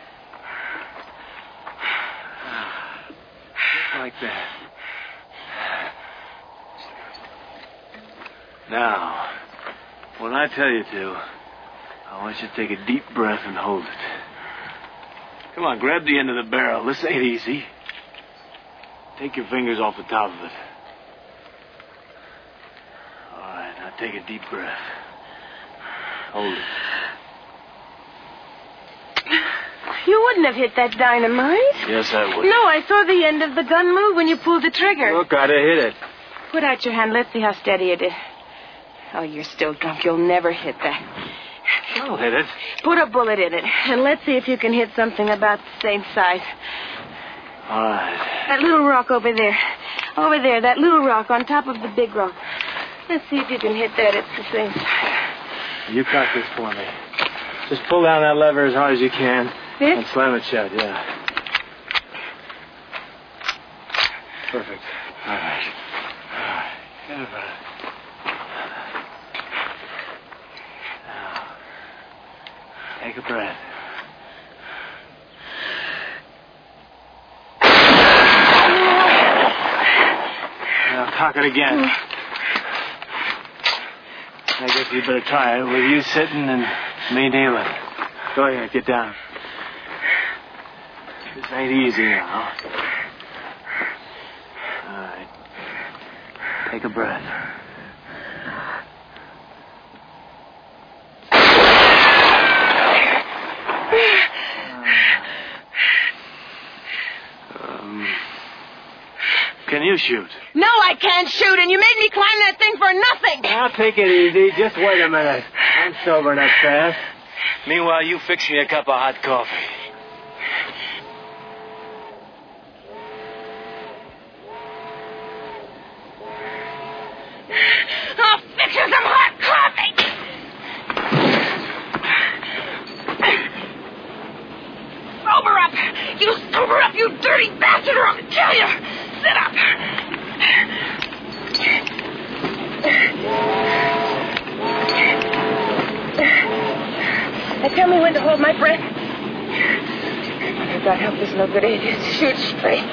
Just like that. Now, when I tell you to, I want you to take a deep breath and hold it. Come on, grab the end of the barrel. This ain't easy. Take your fingers off the top of it. All right, now take a deep breath. Hold it. You wouldn't have hit that dynamite. Yes, I would. No, I saw the end of the gun move when you pulled the trigger. Look, I'd have hit it. Put out your hand. Let's see how steady it is. Oh, you're still drunk. You'll never hit that. I'll hit it. Put a bullet in it, and let's see if you can hit something about the same size. All right. That little rock over there. Over there, that little rock on top of the big rock. Let's see if you can hit that at the same size. You cut this for me. Just pull down that lever as hard as you can. This? And slam it shut, yeah. Perfect. All right. All right. Get it right. Now, take a breath. Now, cock it again. I guess you better try it with you sitting and me kneeling. Go ahead, get down. This ain't easy now. All right. Take a breath. Um, can you shoot? No, I can't shoot, and you made me climb that thing for nothing. Now, take it easy. Just wait a minute. I'm sobering up fast. Meanwhile, you fix me a cup of hot coffee. I'll fix you some hot coffee. Sober up. You sober up, you dirty bastard, or I'll kill you. Sit up. Now tell me when to hold my breath. God help this no good idiot. Shoot straight.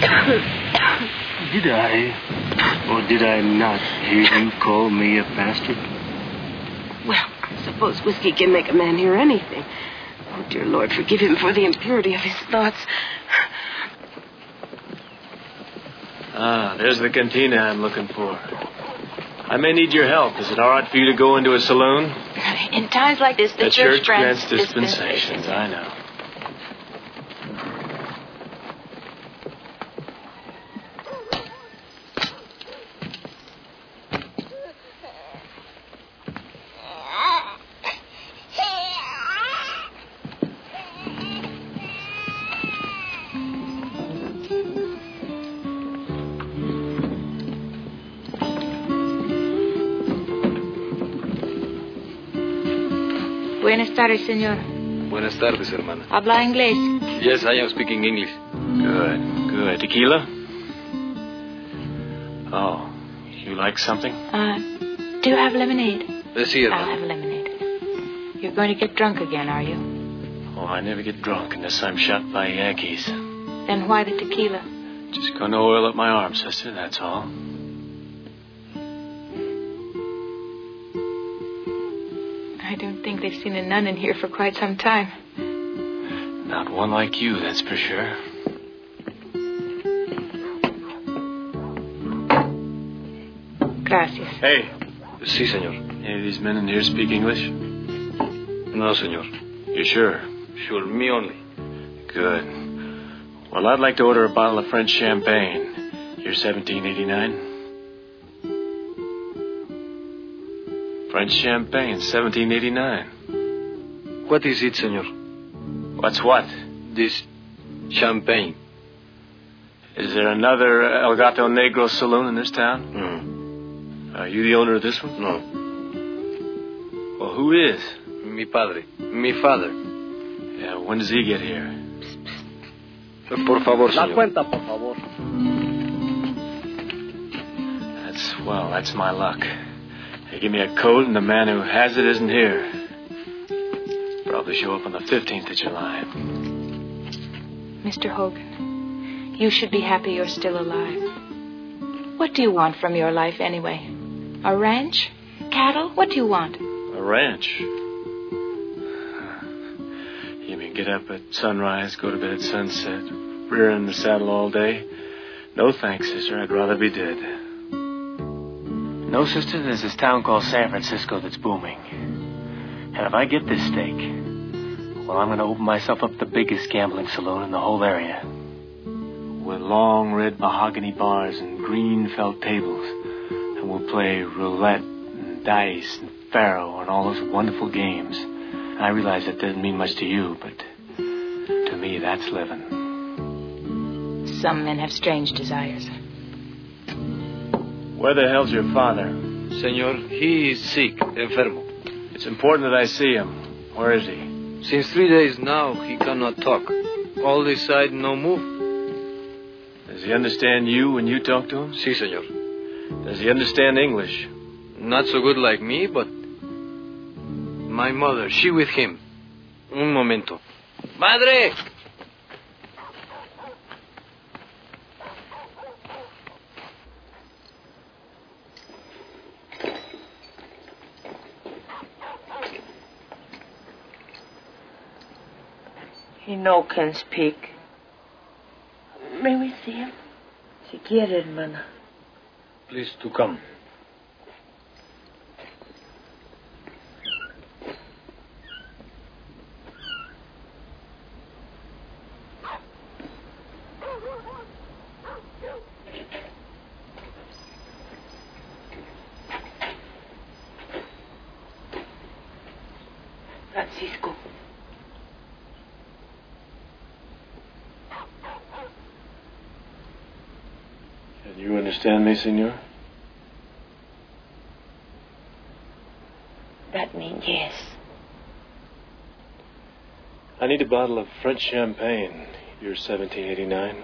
Did I, or did I not hear you call me a bastard? Well, I suppose whiskey can make a man hear anything. Oh, dear Lord, forgive him for the impurity of his thoughts. Ah, there's the cantina I'm looking for. I may need your help. Is it all right for you to go into a saloon? In times like this, the, the church, church grants, grants dispensations. dispensations. I know. Buenas tardes, señor. Buenas tardes, hermana. ¿Habla inglés? Yes, I am speaking English. Good, good. Tequila? Oh, you like something? Uh, do you have lemonade? Uh, sí, hermana. I'll have lemonade. You're going to get drunk again, are you? Oh, I never get drunk unless I'm shot by Yankees. Then why the tequila? Just gonna oil up my arm, sister, that's all. I don't think they've seen a nun in here for quite some time. Not one like you, that's for sure. Gracias. Hey. Sí, señor. Any of these men in here speak English? No, señor. You sure? Sure, me only. Good. Well, I'd like to order a bottle of French champagne. Year seventeen eighty-nine. French champagne, seventeen eighty-nine. What is it, senor? What's what? This champagne. Is there another El Gato Negro saloon in this town? No. Are you the owner of this one? No. Well, who is? Mi padre. Mi father. Yeah, when does he get here? Por favor, señor. La cuenta, por favor. That's, well, that's my luck. They give me a code, and the man who has it isn't here. Probably show up on the fifteenth of July. Mister Hogan, you should be happy you're still alive. What do you want from your life, anyway? A ranch? Cattle? What do you want? A ranch? You mean get up at sunrise, go to bed at sunset, rear in the saddle all day? No thanks, sister. I'd rather be dead. No, sister, there's this town called San Francisco that's booming. And if I get this stake, well, I'm going to open myself up the biggest gambling saloon in the whole area. With long red mahogany bars and green felt tables. And we'll play roulette and dice and faro and all those wonderful games. And I realize that doesn't mean much to you, but to me, that's living. Some men have strange desires. Where the hell's your father? Senor, he is sick, enfermo. It's important that I see him. Where is he? Since three days now, he cannot talk. All this side, no move. Does he understand you when you talk to him? Si, senor. Does he understand English? Not so good like me, but... My mother, she with him. Un momento. Madre! He no can speak. May we see him? Si quiere, hermana. Please to come. Francisco. Can you understand me, senor? That means yes. I need a bottle of French champagne, year seventeen eighty-nine.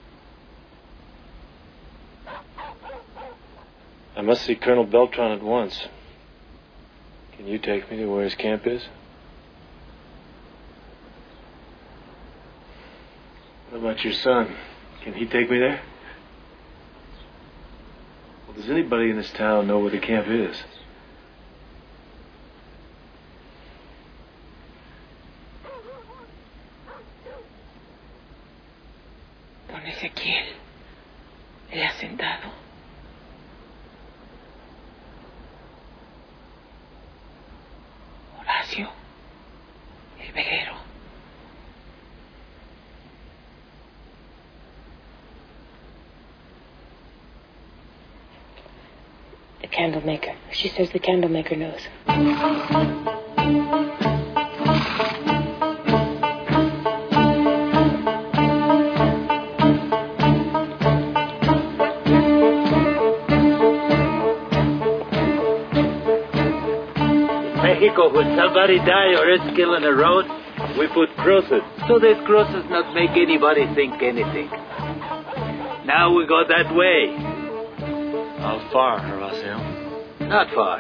I must see Colonel Beltran at once. Can you take me to where his camp is? What about your son? Can he take me there? Well, does anybody in this town know where the camp is? Don Ezequiel, el hacendado. Horacio, el veguero. The candle maker. She says the candle maker knows. Mexico, when somebody die or is killed on the road, we put crosses. So these crosses not make anybody think anything. Now we go that way. How far, Horacio? Not far.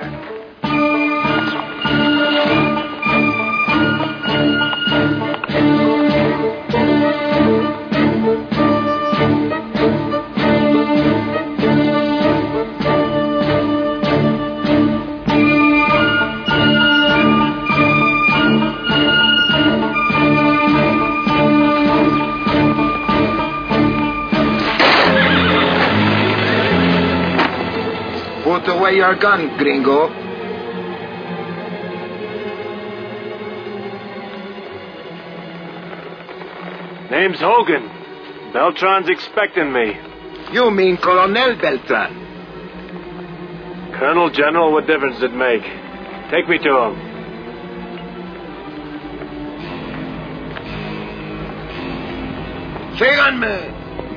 Put away your gun, gringo. Name's Hogan. Beltran's expecting me. You mean Colonel Beltran? Colonel, General, what difference does it make? Take me to him. Síganme.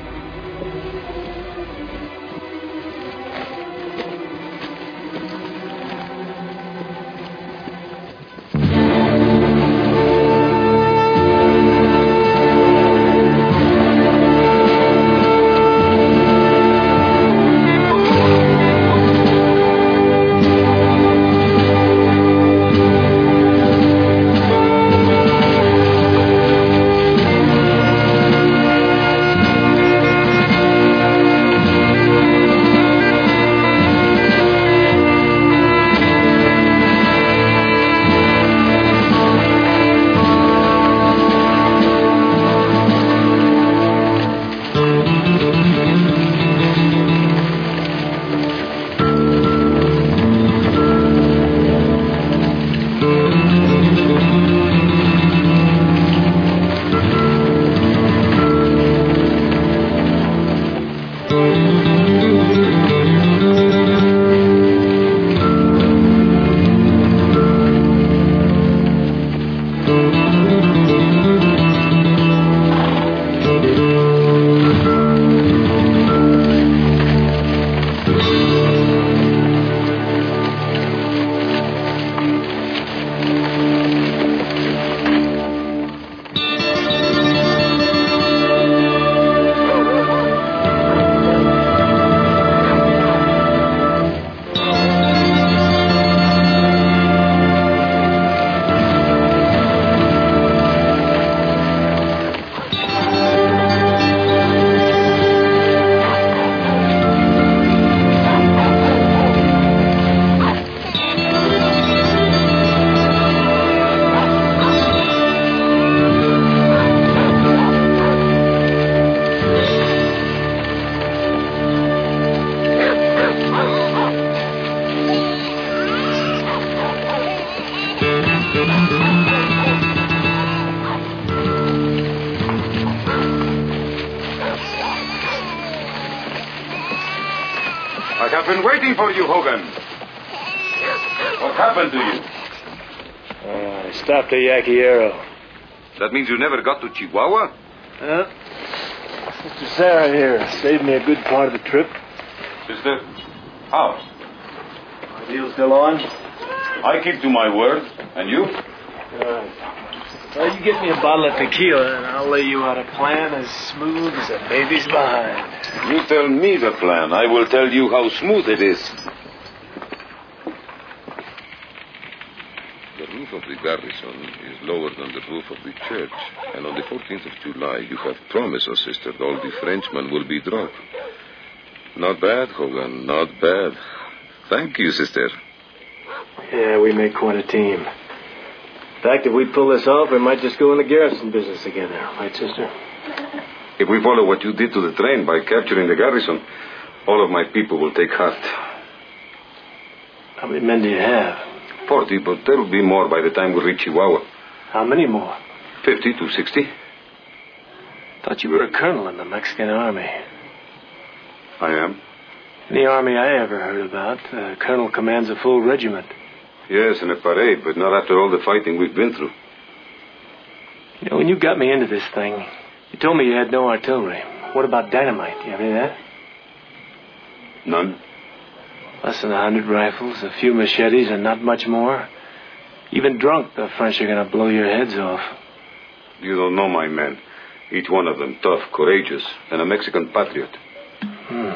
I have been waiting for you, Hogan. What happened to you? Uh, I stopped at Yaquiero. That means you never got to Chihuahua? Uh, Sister Sarah here saved me a good part of the trip. Sister, how? My deal still on? I keep to my word. And you? Uh, well, you get me a bottle of tequila, and I'll lay you out a plan as smooth as a baby's behind. You tell me the plan. I will tell you how smooth it is. The roof of the garrison is lower than the roof of the church. And on the fourteenth of July, you have promised us, sister, that all the Frenchmen will be dropped. Not bad, Hogan, not bad. Thank you, sister. Yeah, we make quite a team. In fact, if we pull this off, we might just go in the garrison business together. Right, sister? If we follow what you did to the train by capturing the garrison, all of my people will take heart. How many men do you have? Forty, but there will be more by the time we reach Chihuahua. How many more? Fifty to sixty. Thought you were a colonel in the Mexican army. I am. In the army I ever heard about, a colonel commands a full regiment. Yes, in a parade, but not after all the fighting we've been through. You know, when you got me into this thing, you told me you had no artillery. What about dynamite? Do you have any of that? None. Less than a hundred rifles, a few machetes, and not much more. Even drunk, the French are going to blow your heads off. You don't know my men. Each one of them tough, courageous, and a Mexican patriot. Hmm.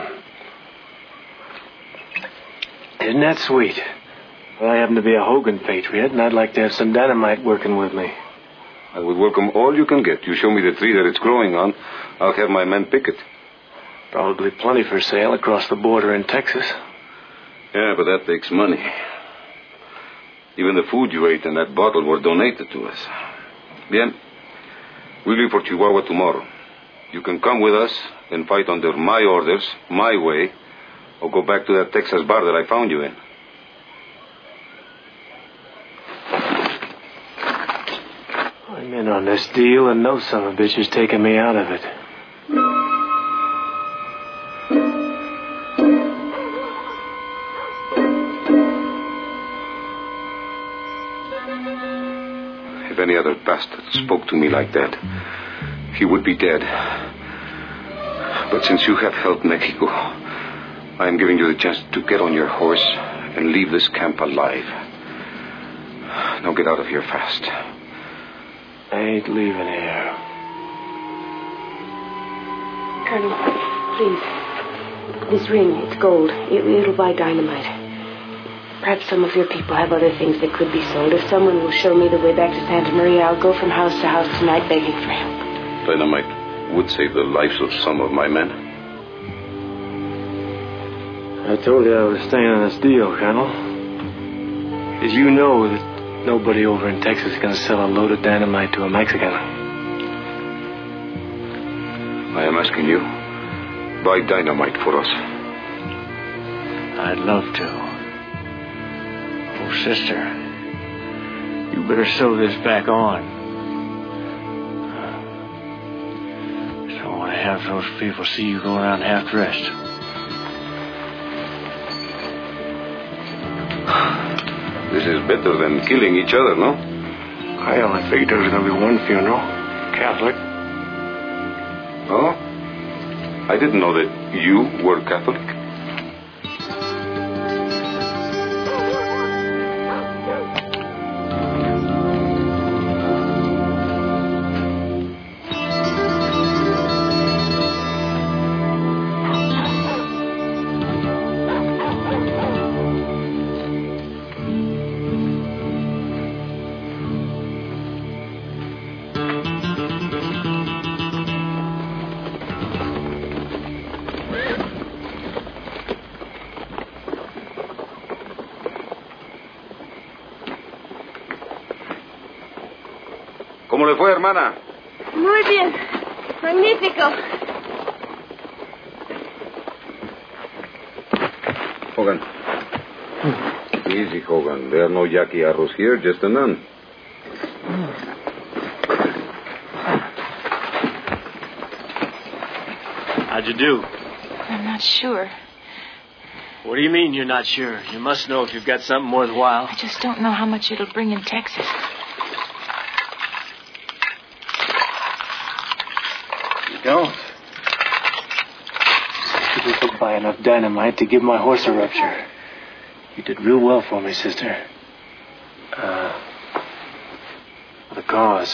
Isn't that sweet? Well, I happen to be a Hogan patriot, and I'd like to have some dynamite working with me. I would welcome all you can get. You show me the tree that it's growing on, I'll have my men pick it. Probably plenty for sale across the border in Texas. Yeah, but that takes money. Even the food you ate in that bottle were donated to us. Bien. We leave for Chihuahua tomorrow. You can come with us and fight under my orders, my way, or go back to that Texas bar that I found you in. I'm in on this deal, and no son of a bitch is taking me out of it. If any other bastard spoke to me like that, he would be dead. But since you have helped Mexico, I am giving you the chance to get on your horse and leave this camp alive. Now get out of here fast. I ain't leaving here. Colonel, please. This ring, it's gold. It, it'll buy dynamite. Perhaps some of your people have other things that could be sold. If someone will show me the way back to Santa Maria, I'll go from house to house tonight begging for help. Dynamite would save the lives of some of my men. I told you I was staying on this deal, Colonel. As you know that nobody over in Texas is going to sell a load of dynamite to a Mexican. I am asking you, buy dynamite for us. I'd love to. Oh, sister, you better sew this back on. I don't want to have those people see you go around half-dressed. This is better than killing each other, no? I only figured there was going to be one funeral. Catholic. Oh? I didn't know that you were Catholic. ¿Cómo le fue, hermana? Muy bien. Magnífico. Hogan. Easy, Hogan. There are no yaqui arroz here, just a nun. How'd you do? I'm not sure. What do you mean you're not sure? You must know if you've got something worthwhile. I just don't know how much it'll bring in Texas. Don't. You could buy enough dynamite to give my horse a rupture. You did real well for me, sister. Uh, for the cause.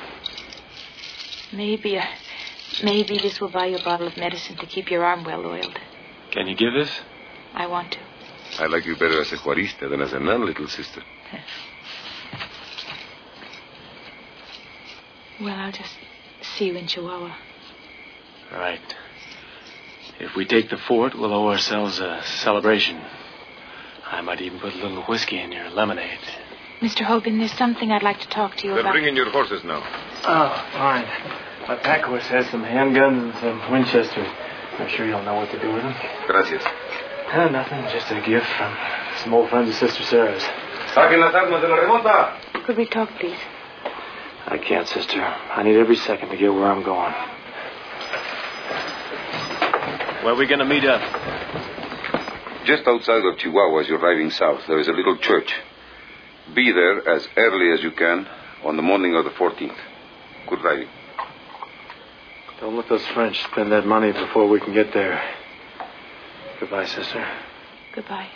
Maybe, uh, maybe this will buy you a bottle of medicine to keep your arm well oiled. Can you give this? I want to. I like you better as a Juarista than as a nun, little sister. Well, I'll just see you in Chihuahua. Right. If we take the fort, we'll owe ourselves a celebration. I might even put a little whiskey in your lemonade. Mister Hogan, there's something I'd like to talk to you They're about. bringing your horses now. Oh, fine. My pack horse has some handguns and some Winchesters. I'm sure you'll know what to do with them. Gracias. Uh, nothing, just a gift from some old friends of Sister Sarah's. Saquen las armas de la remota. Could we talk, please? I can't, sister. I need every second to get where I'm going. Where are we going to meet up? Just outside of Chihuahua as you're driving south, there is a little church. Be there as early as you can on the morning of the fourteenth. Good driving. Don't let those French spend that money before we can get there. Goodbye, sister. Goodbye.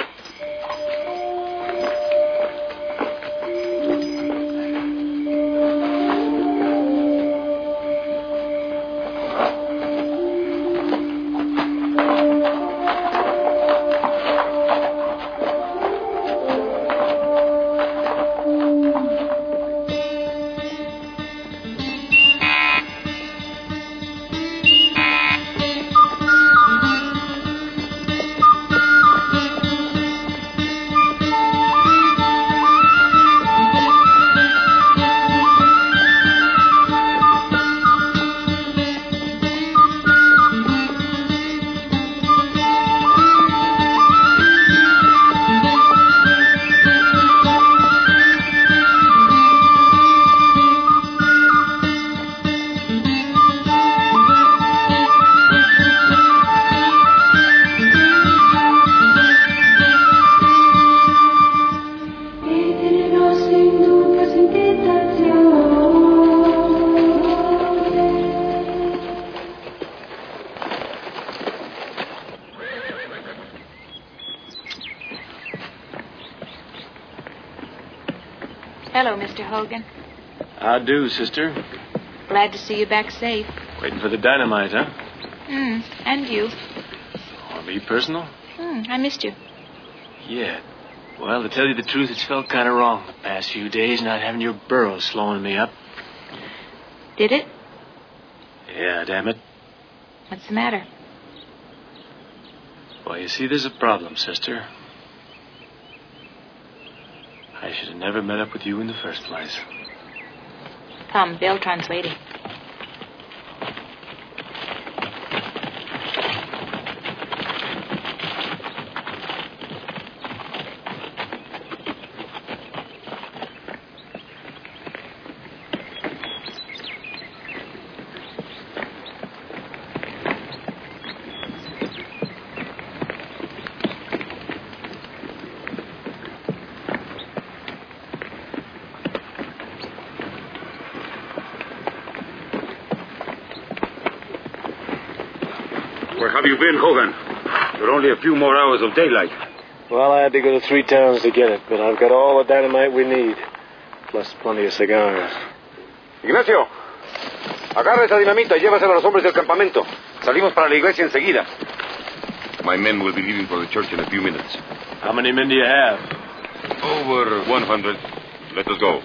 Hello, Mister Hogan. How do, sister? Glad to see you back safe. Waiting for the dynamite, huh? Hmm, and you. Want me personal? Hmm, I missed you. Yeah. Well, to tell you the truth, it's felt kind of wrong the past few days not having your burro slowing me up. Did it? Yeah, damn it. What's the matter? Well, you see, there's a problem, sister. I should have never met up with you in the first place. Come, Beltran's waiting. Where have you been, Hogan? There are only a few more hours of daylight. Well, I had to go to Three Towns to get it, but I've got all the dynamite we need, plus plenty of cigars. Ignacio, agarra esa dinamita y llévasela a los hombres del campamento. Salimos para la iglesia enseguida. My men will be leaving for the church in a few minutes. How many men do you have? Over one hundred. Let us go.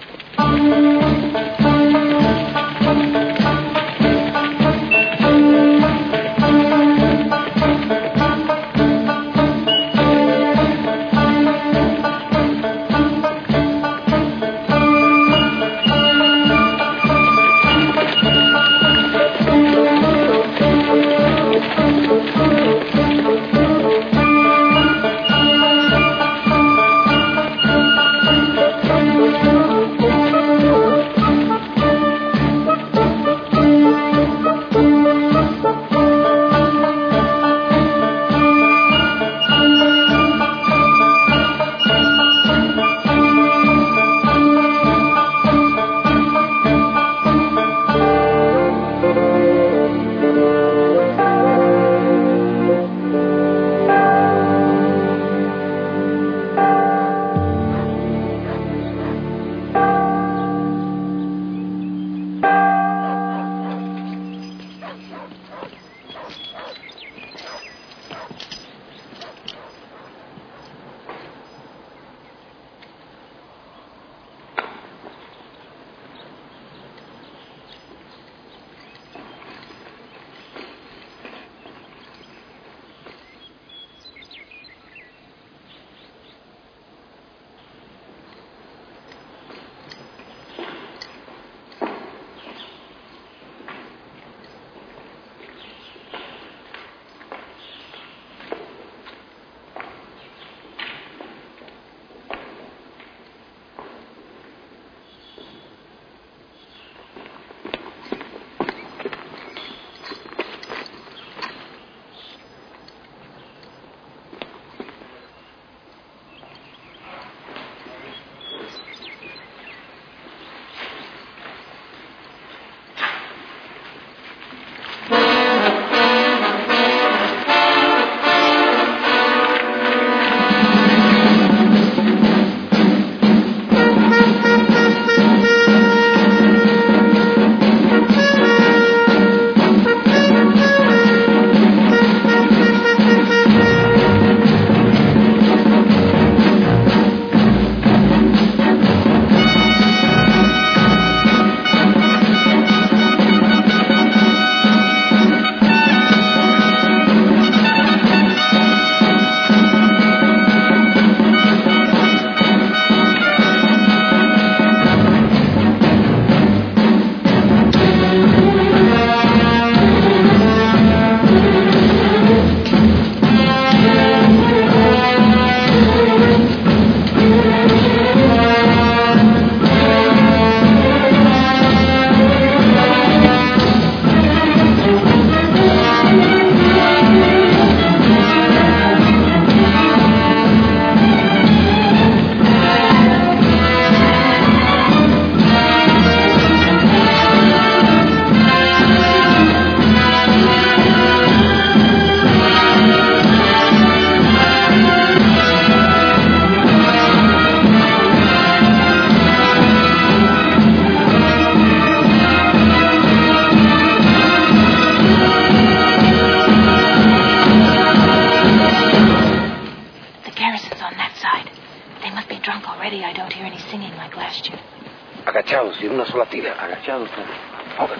exhaustion. Agachados y en una sola tira. Agachados. Hogan.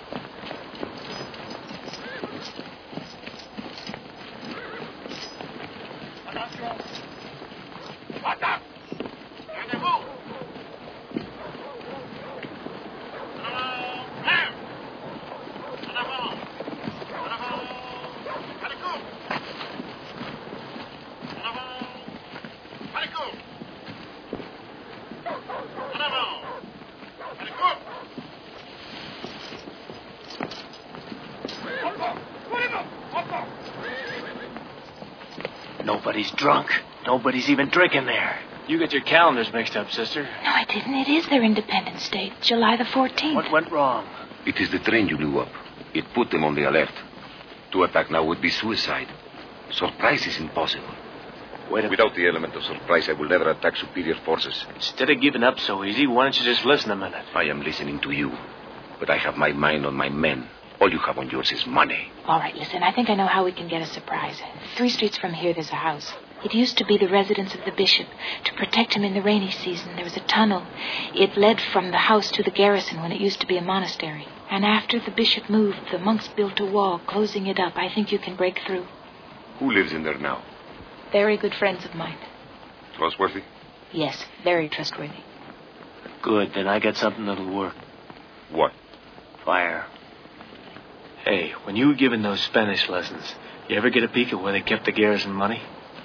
Nobody's drunk. Nobody's even drinking there. You get your calendars mixed up, sister. No, I didn't. It is their Independence Day, July the fourteenth. What went wrong? It is the train you blew up. It put them on the alert. To attack now would be suicide. Surprise is impossible. Wait a Without the element of surprise, I will never attack superior forces. Instead of giving up so easy, why don't you just listen a minute? I am listening to you. But I have my mind on my men. All you have on yours is money. All right, listen, I think I know how we can get a surprise. Three streets from here, there's a house. It used to be the residence of the bishop. To protect him in the rainy season, there was a tunnel. It led from the house to the garrison when it used to be a monastery. And after the bishop moved, the monks built a wall, closing it up. I think you can break through. Who lives in there now? Very good friends of mine. Trustworthy? Yes, very trustworthy. Good, then I got something that'll work. What? Fire. Hey, when you were giving those Spanish lessons, you ever get a peek at where they kept the garrison money?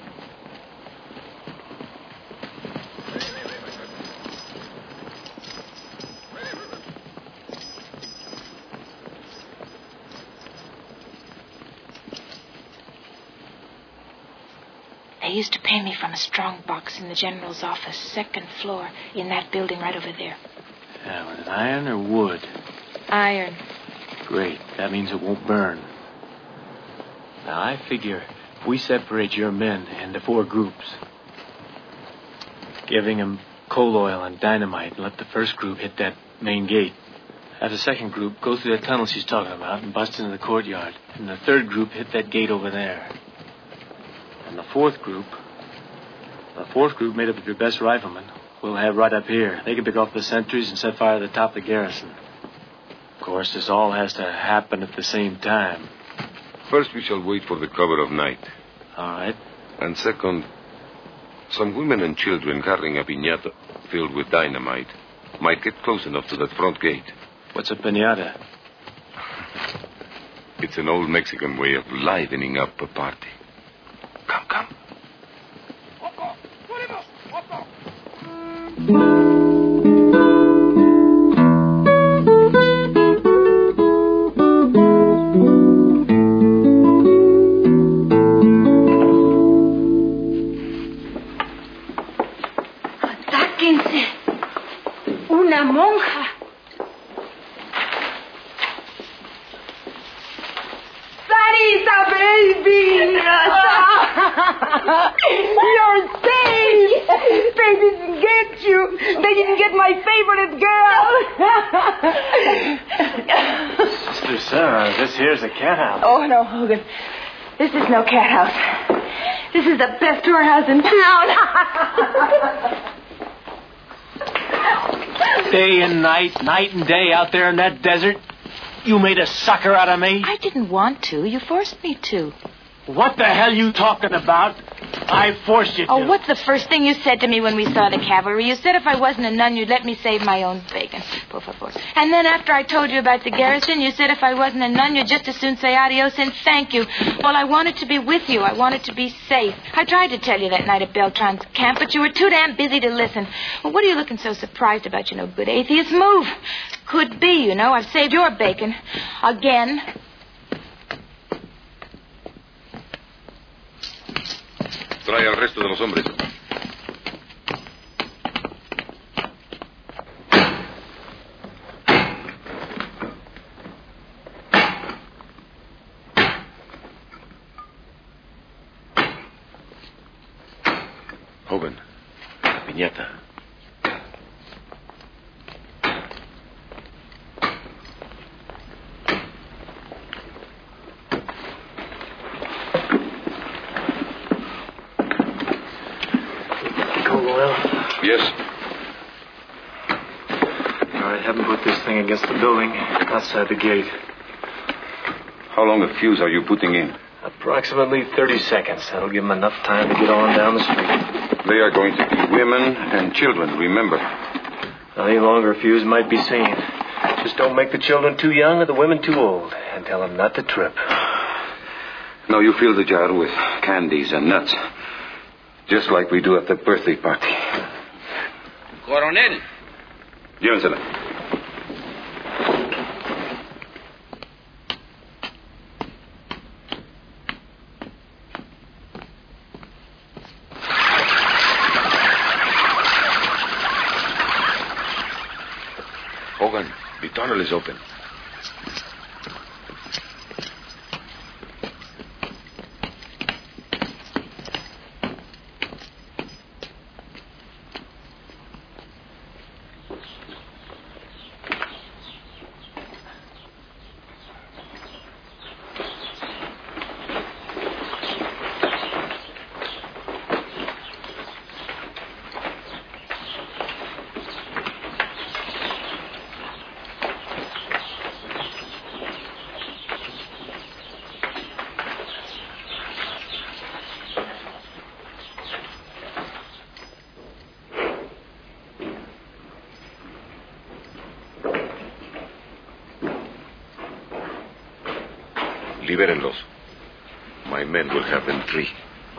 They used to pay me from a strong box in the general's office, second floor, in that building right over there. Yeah, was it iron or wood? Iron. Great. That means it won't burn. Now, I figure if we separate your men into four groups, giving them coal oil and dynamite, and let the first group hit that main gate. Have the second group go through that tunnel she's talking about and bust into the courtyard. And the third group hit that gate over there. And the fourth group, the fourth group made up of your best riflemen, we'll have right up here. They can pick off the sentries and set fire to the top of the garrison. Of course, this all has to happen at the same time. First, we shall wait for the cover of night. All right. And second, some women and children carrying a piñata filled with dynamite might get close enough to that front gate. What's a piñata? It's an old Mexican way of livening up a party. Come, come. Atáquense. Una monja. Sarita, baby! You're safe! They didn't get you. They didn't get my favorite girl. Sister Sarah, this here's a cat house. Oh, no, Hogan. This is no cat house. This is the best whorehouse in town. Day and night, night and day out there in that desert. You made a sucker out of me? I didn't want to. You forced me to. What the hell you talking about? I forced you to. Oh, what's the first thing you said to me when we saw the cavalry? You said if I wasn't a nun, you'd let me save my own bacon. Por favor. And then after I told you about the garrison, you said if I wasn't a nun, you'd just as soon say adios and thank you. Well, I wanted to be with you. I wanted to be safe. I tried to tell you that night at Beltran's camp, but you were too damn busy to listen. Well, what are you looking so surprised about, you know, good atheist? Move. Could be, you know. I've saved your bacon. Again. Trae al resto de los hombres. Hogan, la piñata. Yes. Have them put this thing against the building outside the gate. How long a fuse are you putting in? Approximately thirty seconds. That'll give them enough time to get on down the street. They are going to be women and children, remember. Any longer a fuse might be seen. Just don't make the children too young or the women too old. And tell them not to trip. Now you fill the jar with candies and nuts. Just like we do at the birthday party. Coronel. Llévensela. Hogan, the tunnel is open. Libérenlos. My men will have them free.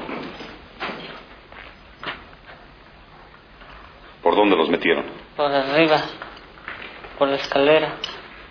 ¿Por dónde los metieron? Por arriba. Por la escalera.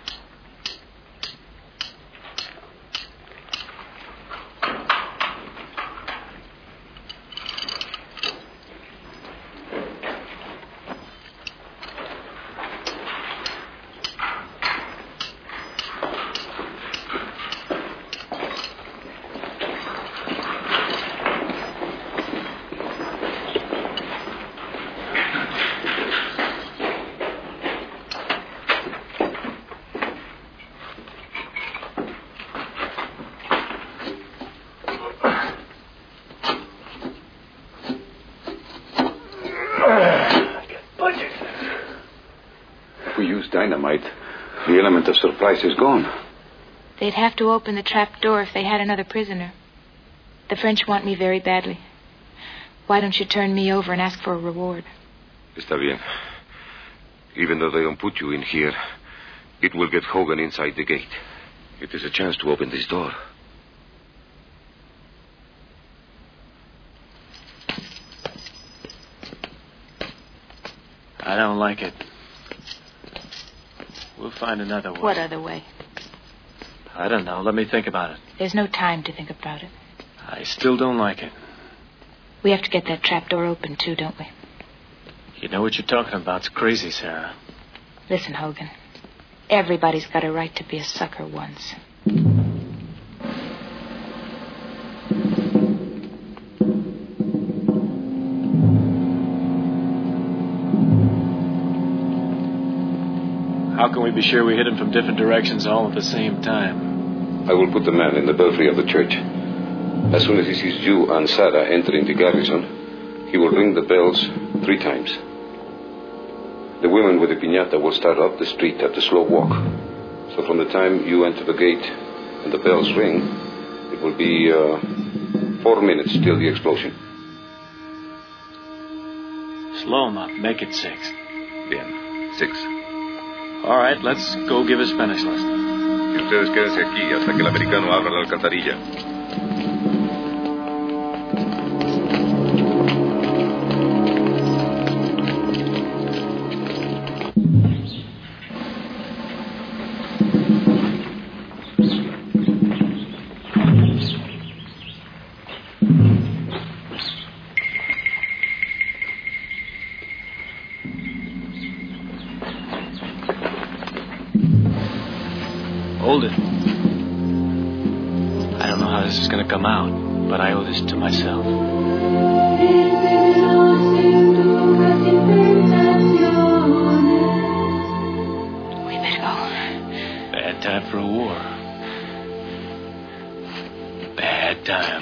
If we use dynamite, the element of surprise is gone. They'd have to open the trap door if they had another prisoner. The French want me very badly. Why don't you turn me over and ask for a reward? Está bien. Even though they don't put you in here, it will get Hogan inside the gate. It is a chance to open this door. I don't like it. We'll find another way. What other way? I don't know. Let me think about it. There's no time to think about it. I still don't like it. We have to get that trap door open, too, don't we? You know what you're talking about. It's crazy, Sarah. Listen, Hogan. Everybody's got a right to be a sucker once. How can we be sure we hit him from different directions all at the same time? I will put the man in the belfry of the church. As soon as he sees you and Sarah entering the garrison, he will ring the bells three times. The women with the piñata will start up the street at a slow walk. So from the time you enter the gate and the bells ring, it will be uh, four minutes till the explosion. Slow enough. Make it six. Bien. Six. All right, let's go give a Spanish lesson. Y ustedes quédense aquí hasta que el americano abra la alcantarilla. Hold it. I don't know how this is going to come out, but I owe this to myself. We better go. Bad time for a war. Bad time.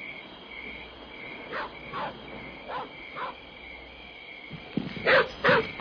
Yes, yes.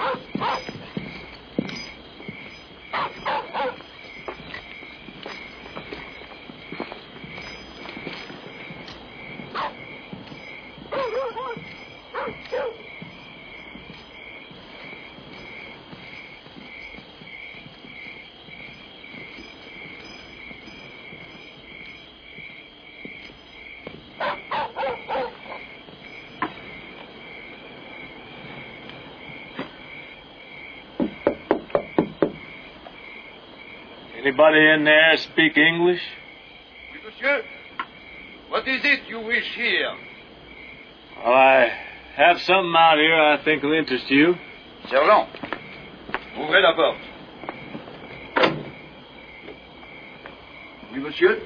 Anybody in there speak English? Oui, monsieur. What is it you wish here? Well, I have something out here I think will interest you. Sergent, ouvrez la porte. Oui, monsieur.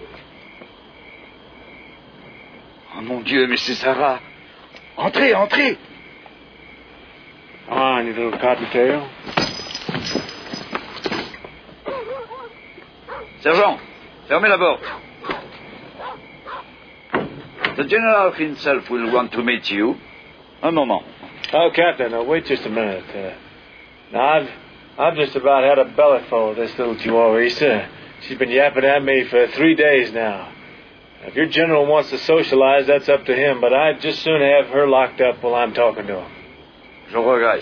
Oh, mon Dieu, mais c'est Sarah. Entrez, entrez. Come on, you little cottontail. Sergent, fermez la porte. The general himself will want to meet you. Un moment. Oh, Captain, now wait just a minute. Uh, now, I've, I've just about had a bellyful of this little Chihuahua. She's been yapping at me for three days now. If your general wants to socialize, that's up to him, but I'd just soon have her locked up while I'm talking to him. Je regrette.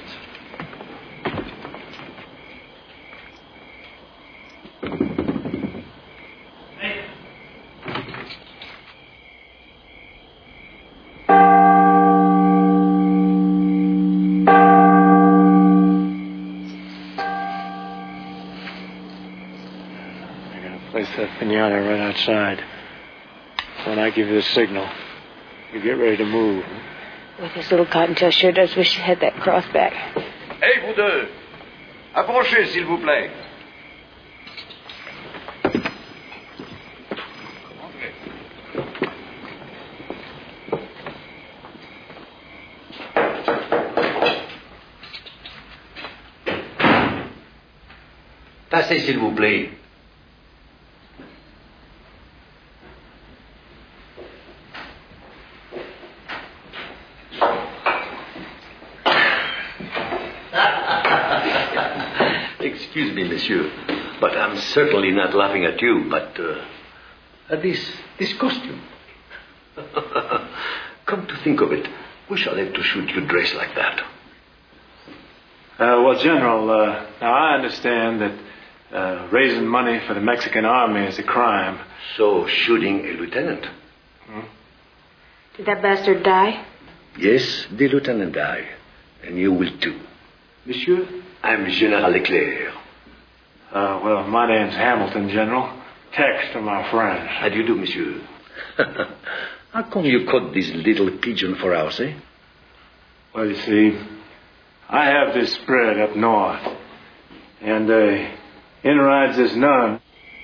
Place that pinata right outside. When I give you the signal, you get ready to move. Well, this little cottontail sure does wish she had that cross back. Hey, vous deux! Approchez, s'il vous plaît. Passez, s'il vous plaît. Excuse me, monsieur, but I'm certainly not laughing at you, but uh, at this, this costume. Come to think of it, we shall have to shoot you dressed like that. Uh, well, General, uh, now I understand that uh, raising money for the Mexican army is a crime. So shooting a lieutenant? Hmm? Did that bastard die? Yes, the lieutenant died, and you will too. Monsieur, I'm General Leclerc. Uh, well, my name's Hamilton, General. Tex to my friends. How do you do, monsieur? How come you caught this little pigeon for us, eh? Well, you see, I have this spread up north, and uh, in rides this nun.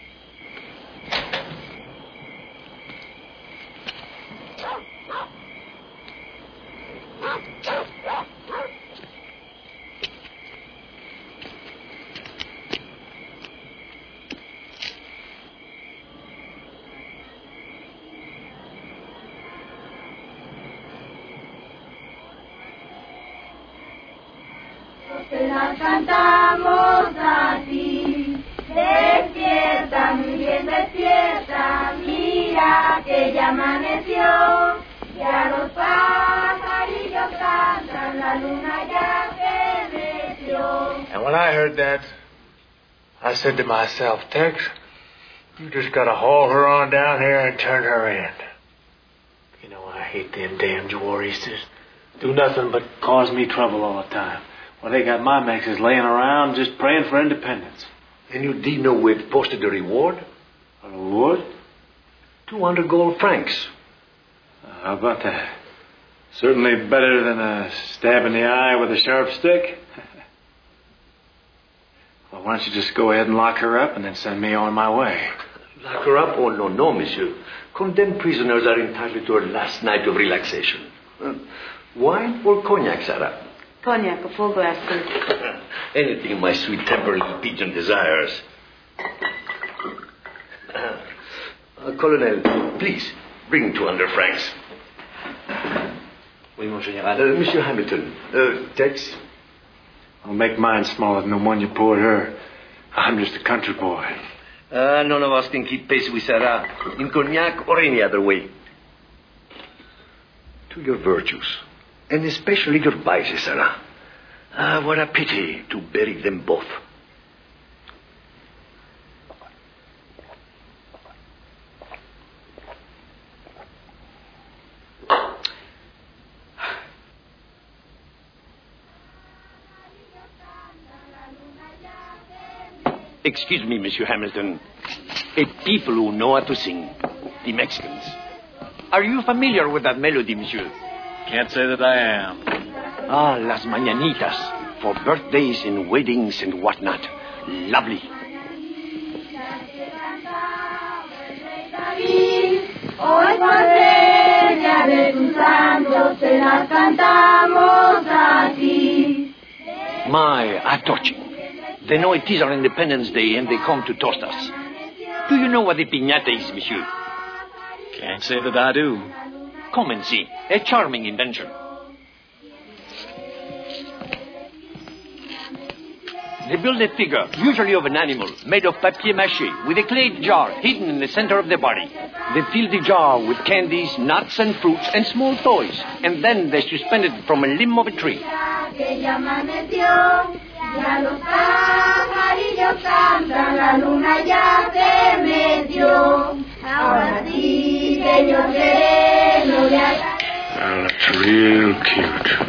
Te la cantamos a ti, despierta, muy bien despierta, mira que ya amaneció, ya los pajarillos cantan, la luna ya se metió. And when I heard that, I said to myself, Tex, you just gotta haul her on down here and turn her in. You know, I hate them damn Juarezas. Do nothing but cause me trouble all the time. Well, they got my Mexes laying around just praying for independence. And you did know we'd posted a reward? A reward? Two hundred gold francs. Uh, how about that? Certainly better than a stab in the eye with a sharp stick. Well, why don't you just go ahead and lock her up and then send me on my way? Lock her up? Oh, no, no, monsieur. Condemned prisoners are entitled to a last night of relaxation. Uh, wine or cognac, Sarah? Cognac, a full glass, please. Anything my sweet-tempered little pigeon desires. Uh, uh, Colonel, please, bring two hundred francs. Oui, mon général. Uh, Monsieur Hamilton, uh, Tex? I'll make mine smaller than the one you poured her. I'm just a country boy. Uh, none of us can keep pace with Sarah in cognac or any other way. To your virtues, and especially your vices, Sarah. Ah, what a pity to bury them both. Excuse me, Monsieur Hamilton. A people who know how to sing. The Mexicans. Are you familiar with that melody, monsieur? Can't say that I am. Ah, Las Mañanitas. For birthdays and weddings and whatnot. Lovely. Hoy por seña de tus santos te las cantamos aquí. My, how touching. They know it is our Independence Day and they come to toast us. Do you know what a piñata is, monsieur? Can't say that I do. Come and see. A charming invention. They build a figure, usually of an animal, made of papier-mâché, with a clay jar hidden in the center of the body. They fill the jar with candies, nuts, and fruits, and small toys. And then they suspend it from a limb of a tree. Well, that's real cute.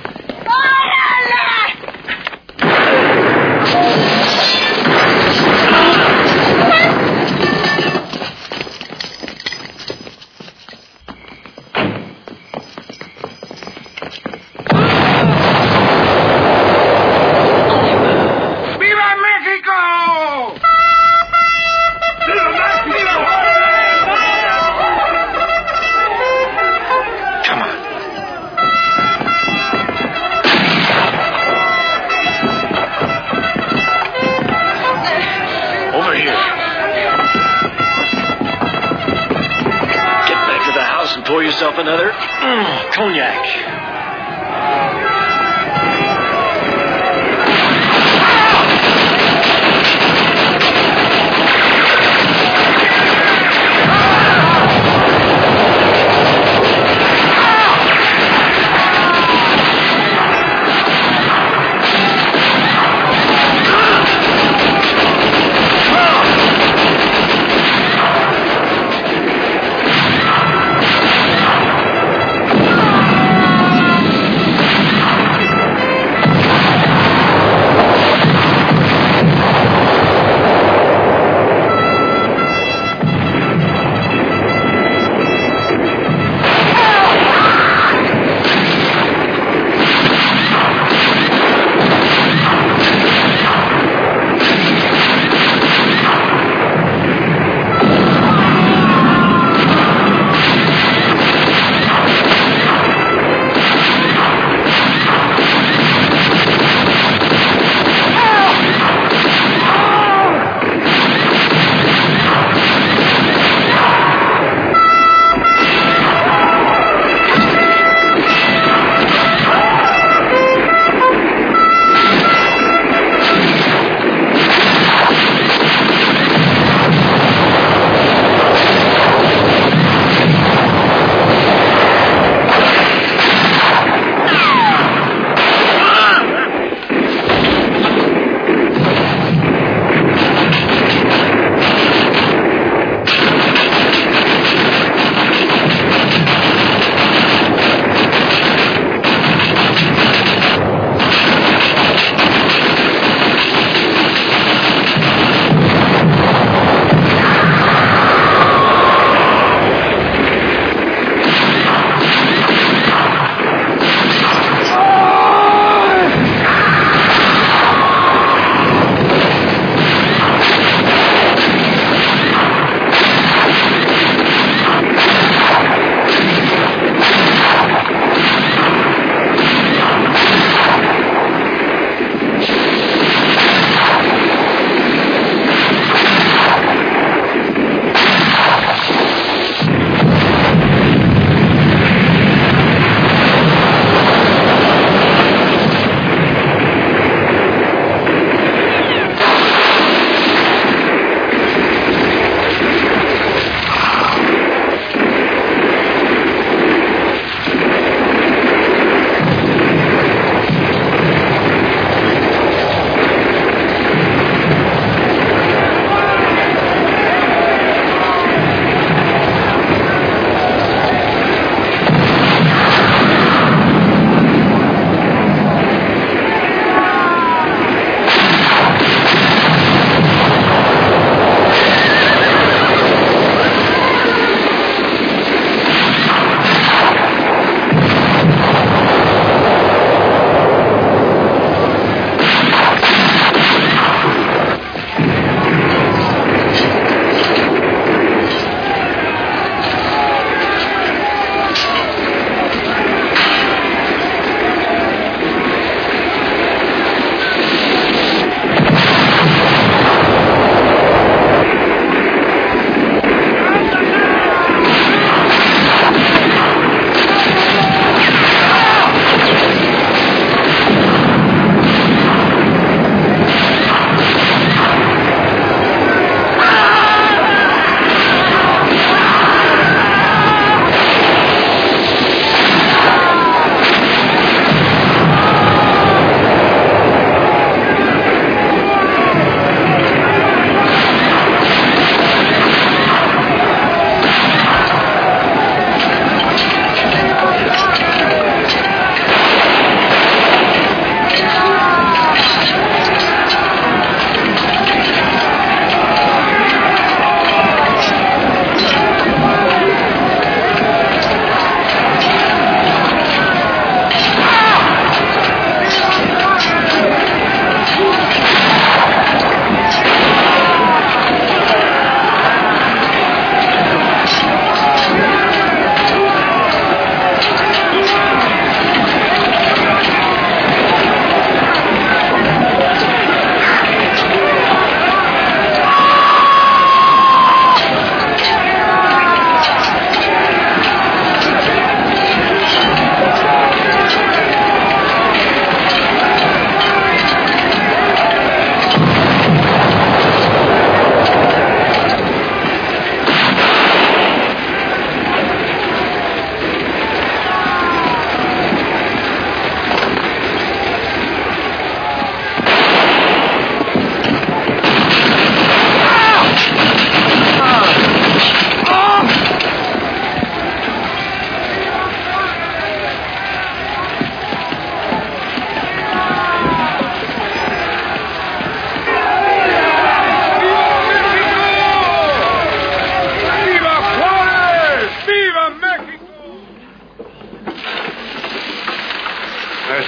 Pour yourself another mm, cognac.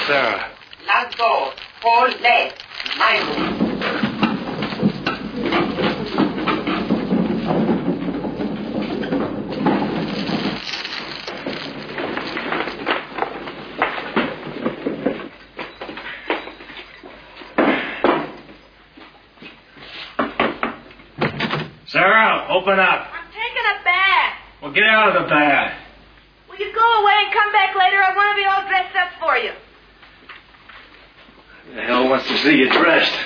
Sarah. Let's go. Four left. Nine. Sarah, open up. I'm taking a bath. Well, get out of the bath. Will you go away and come back later? I want to be all dressed up for you. Who the hell wants to see you dressed?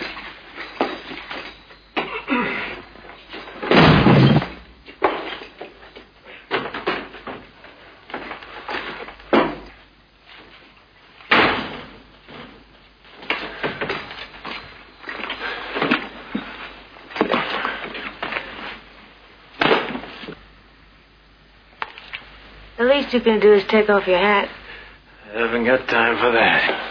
The least you can do is take off your hat. I haven't got time for that.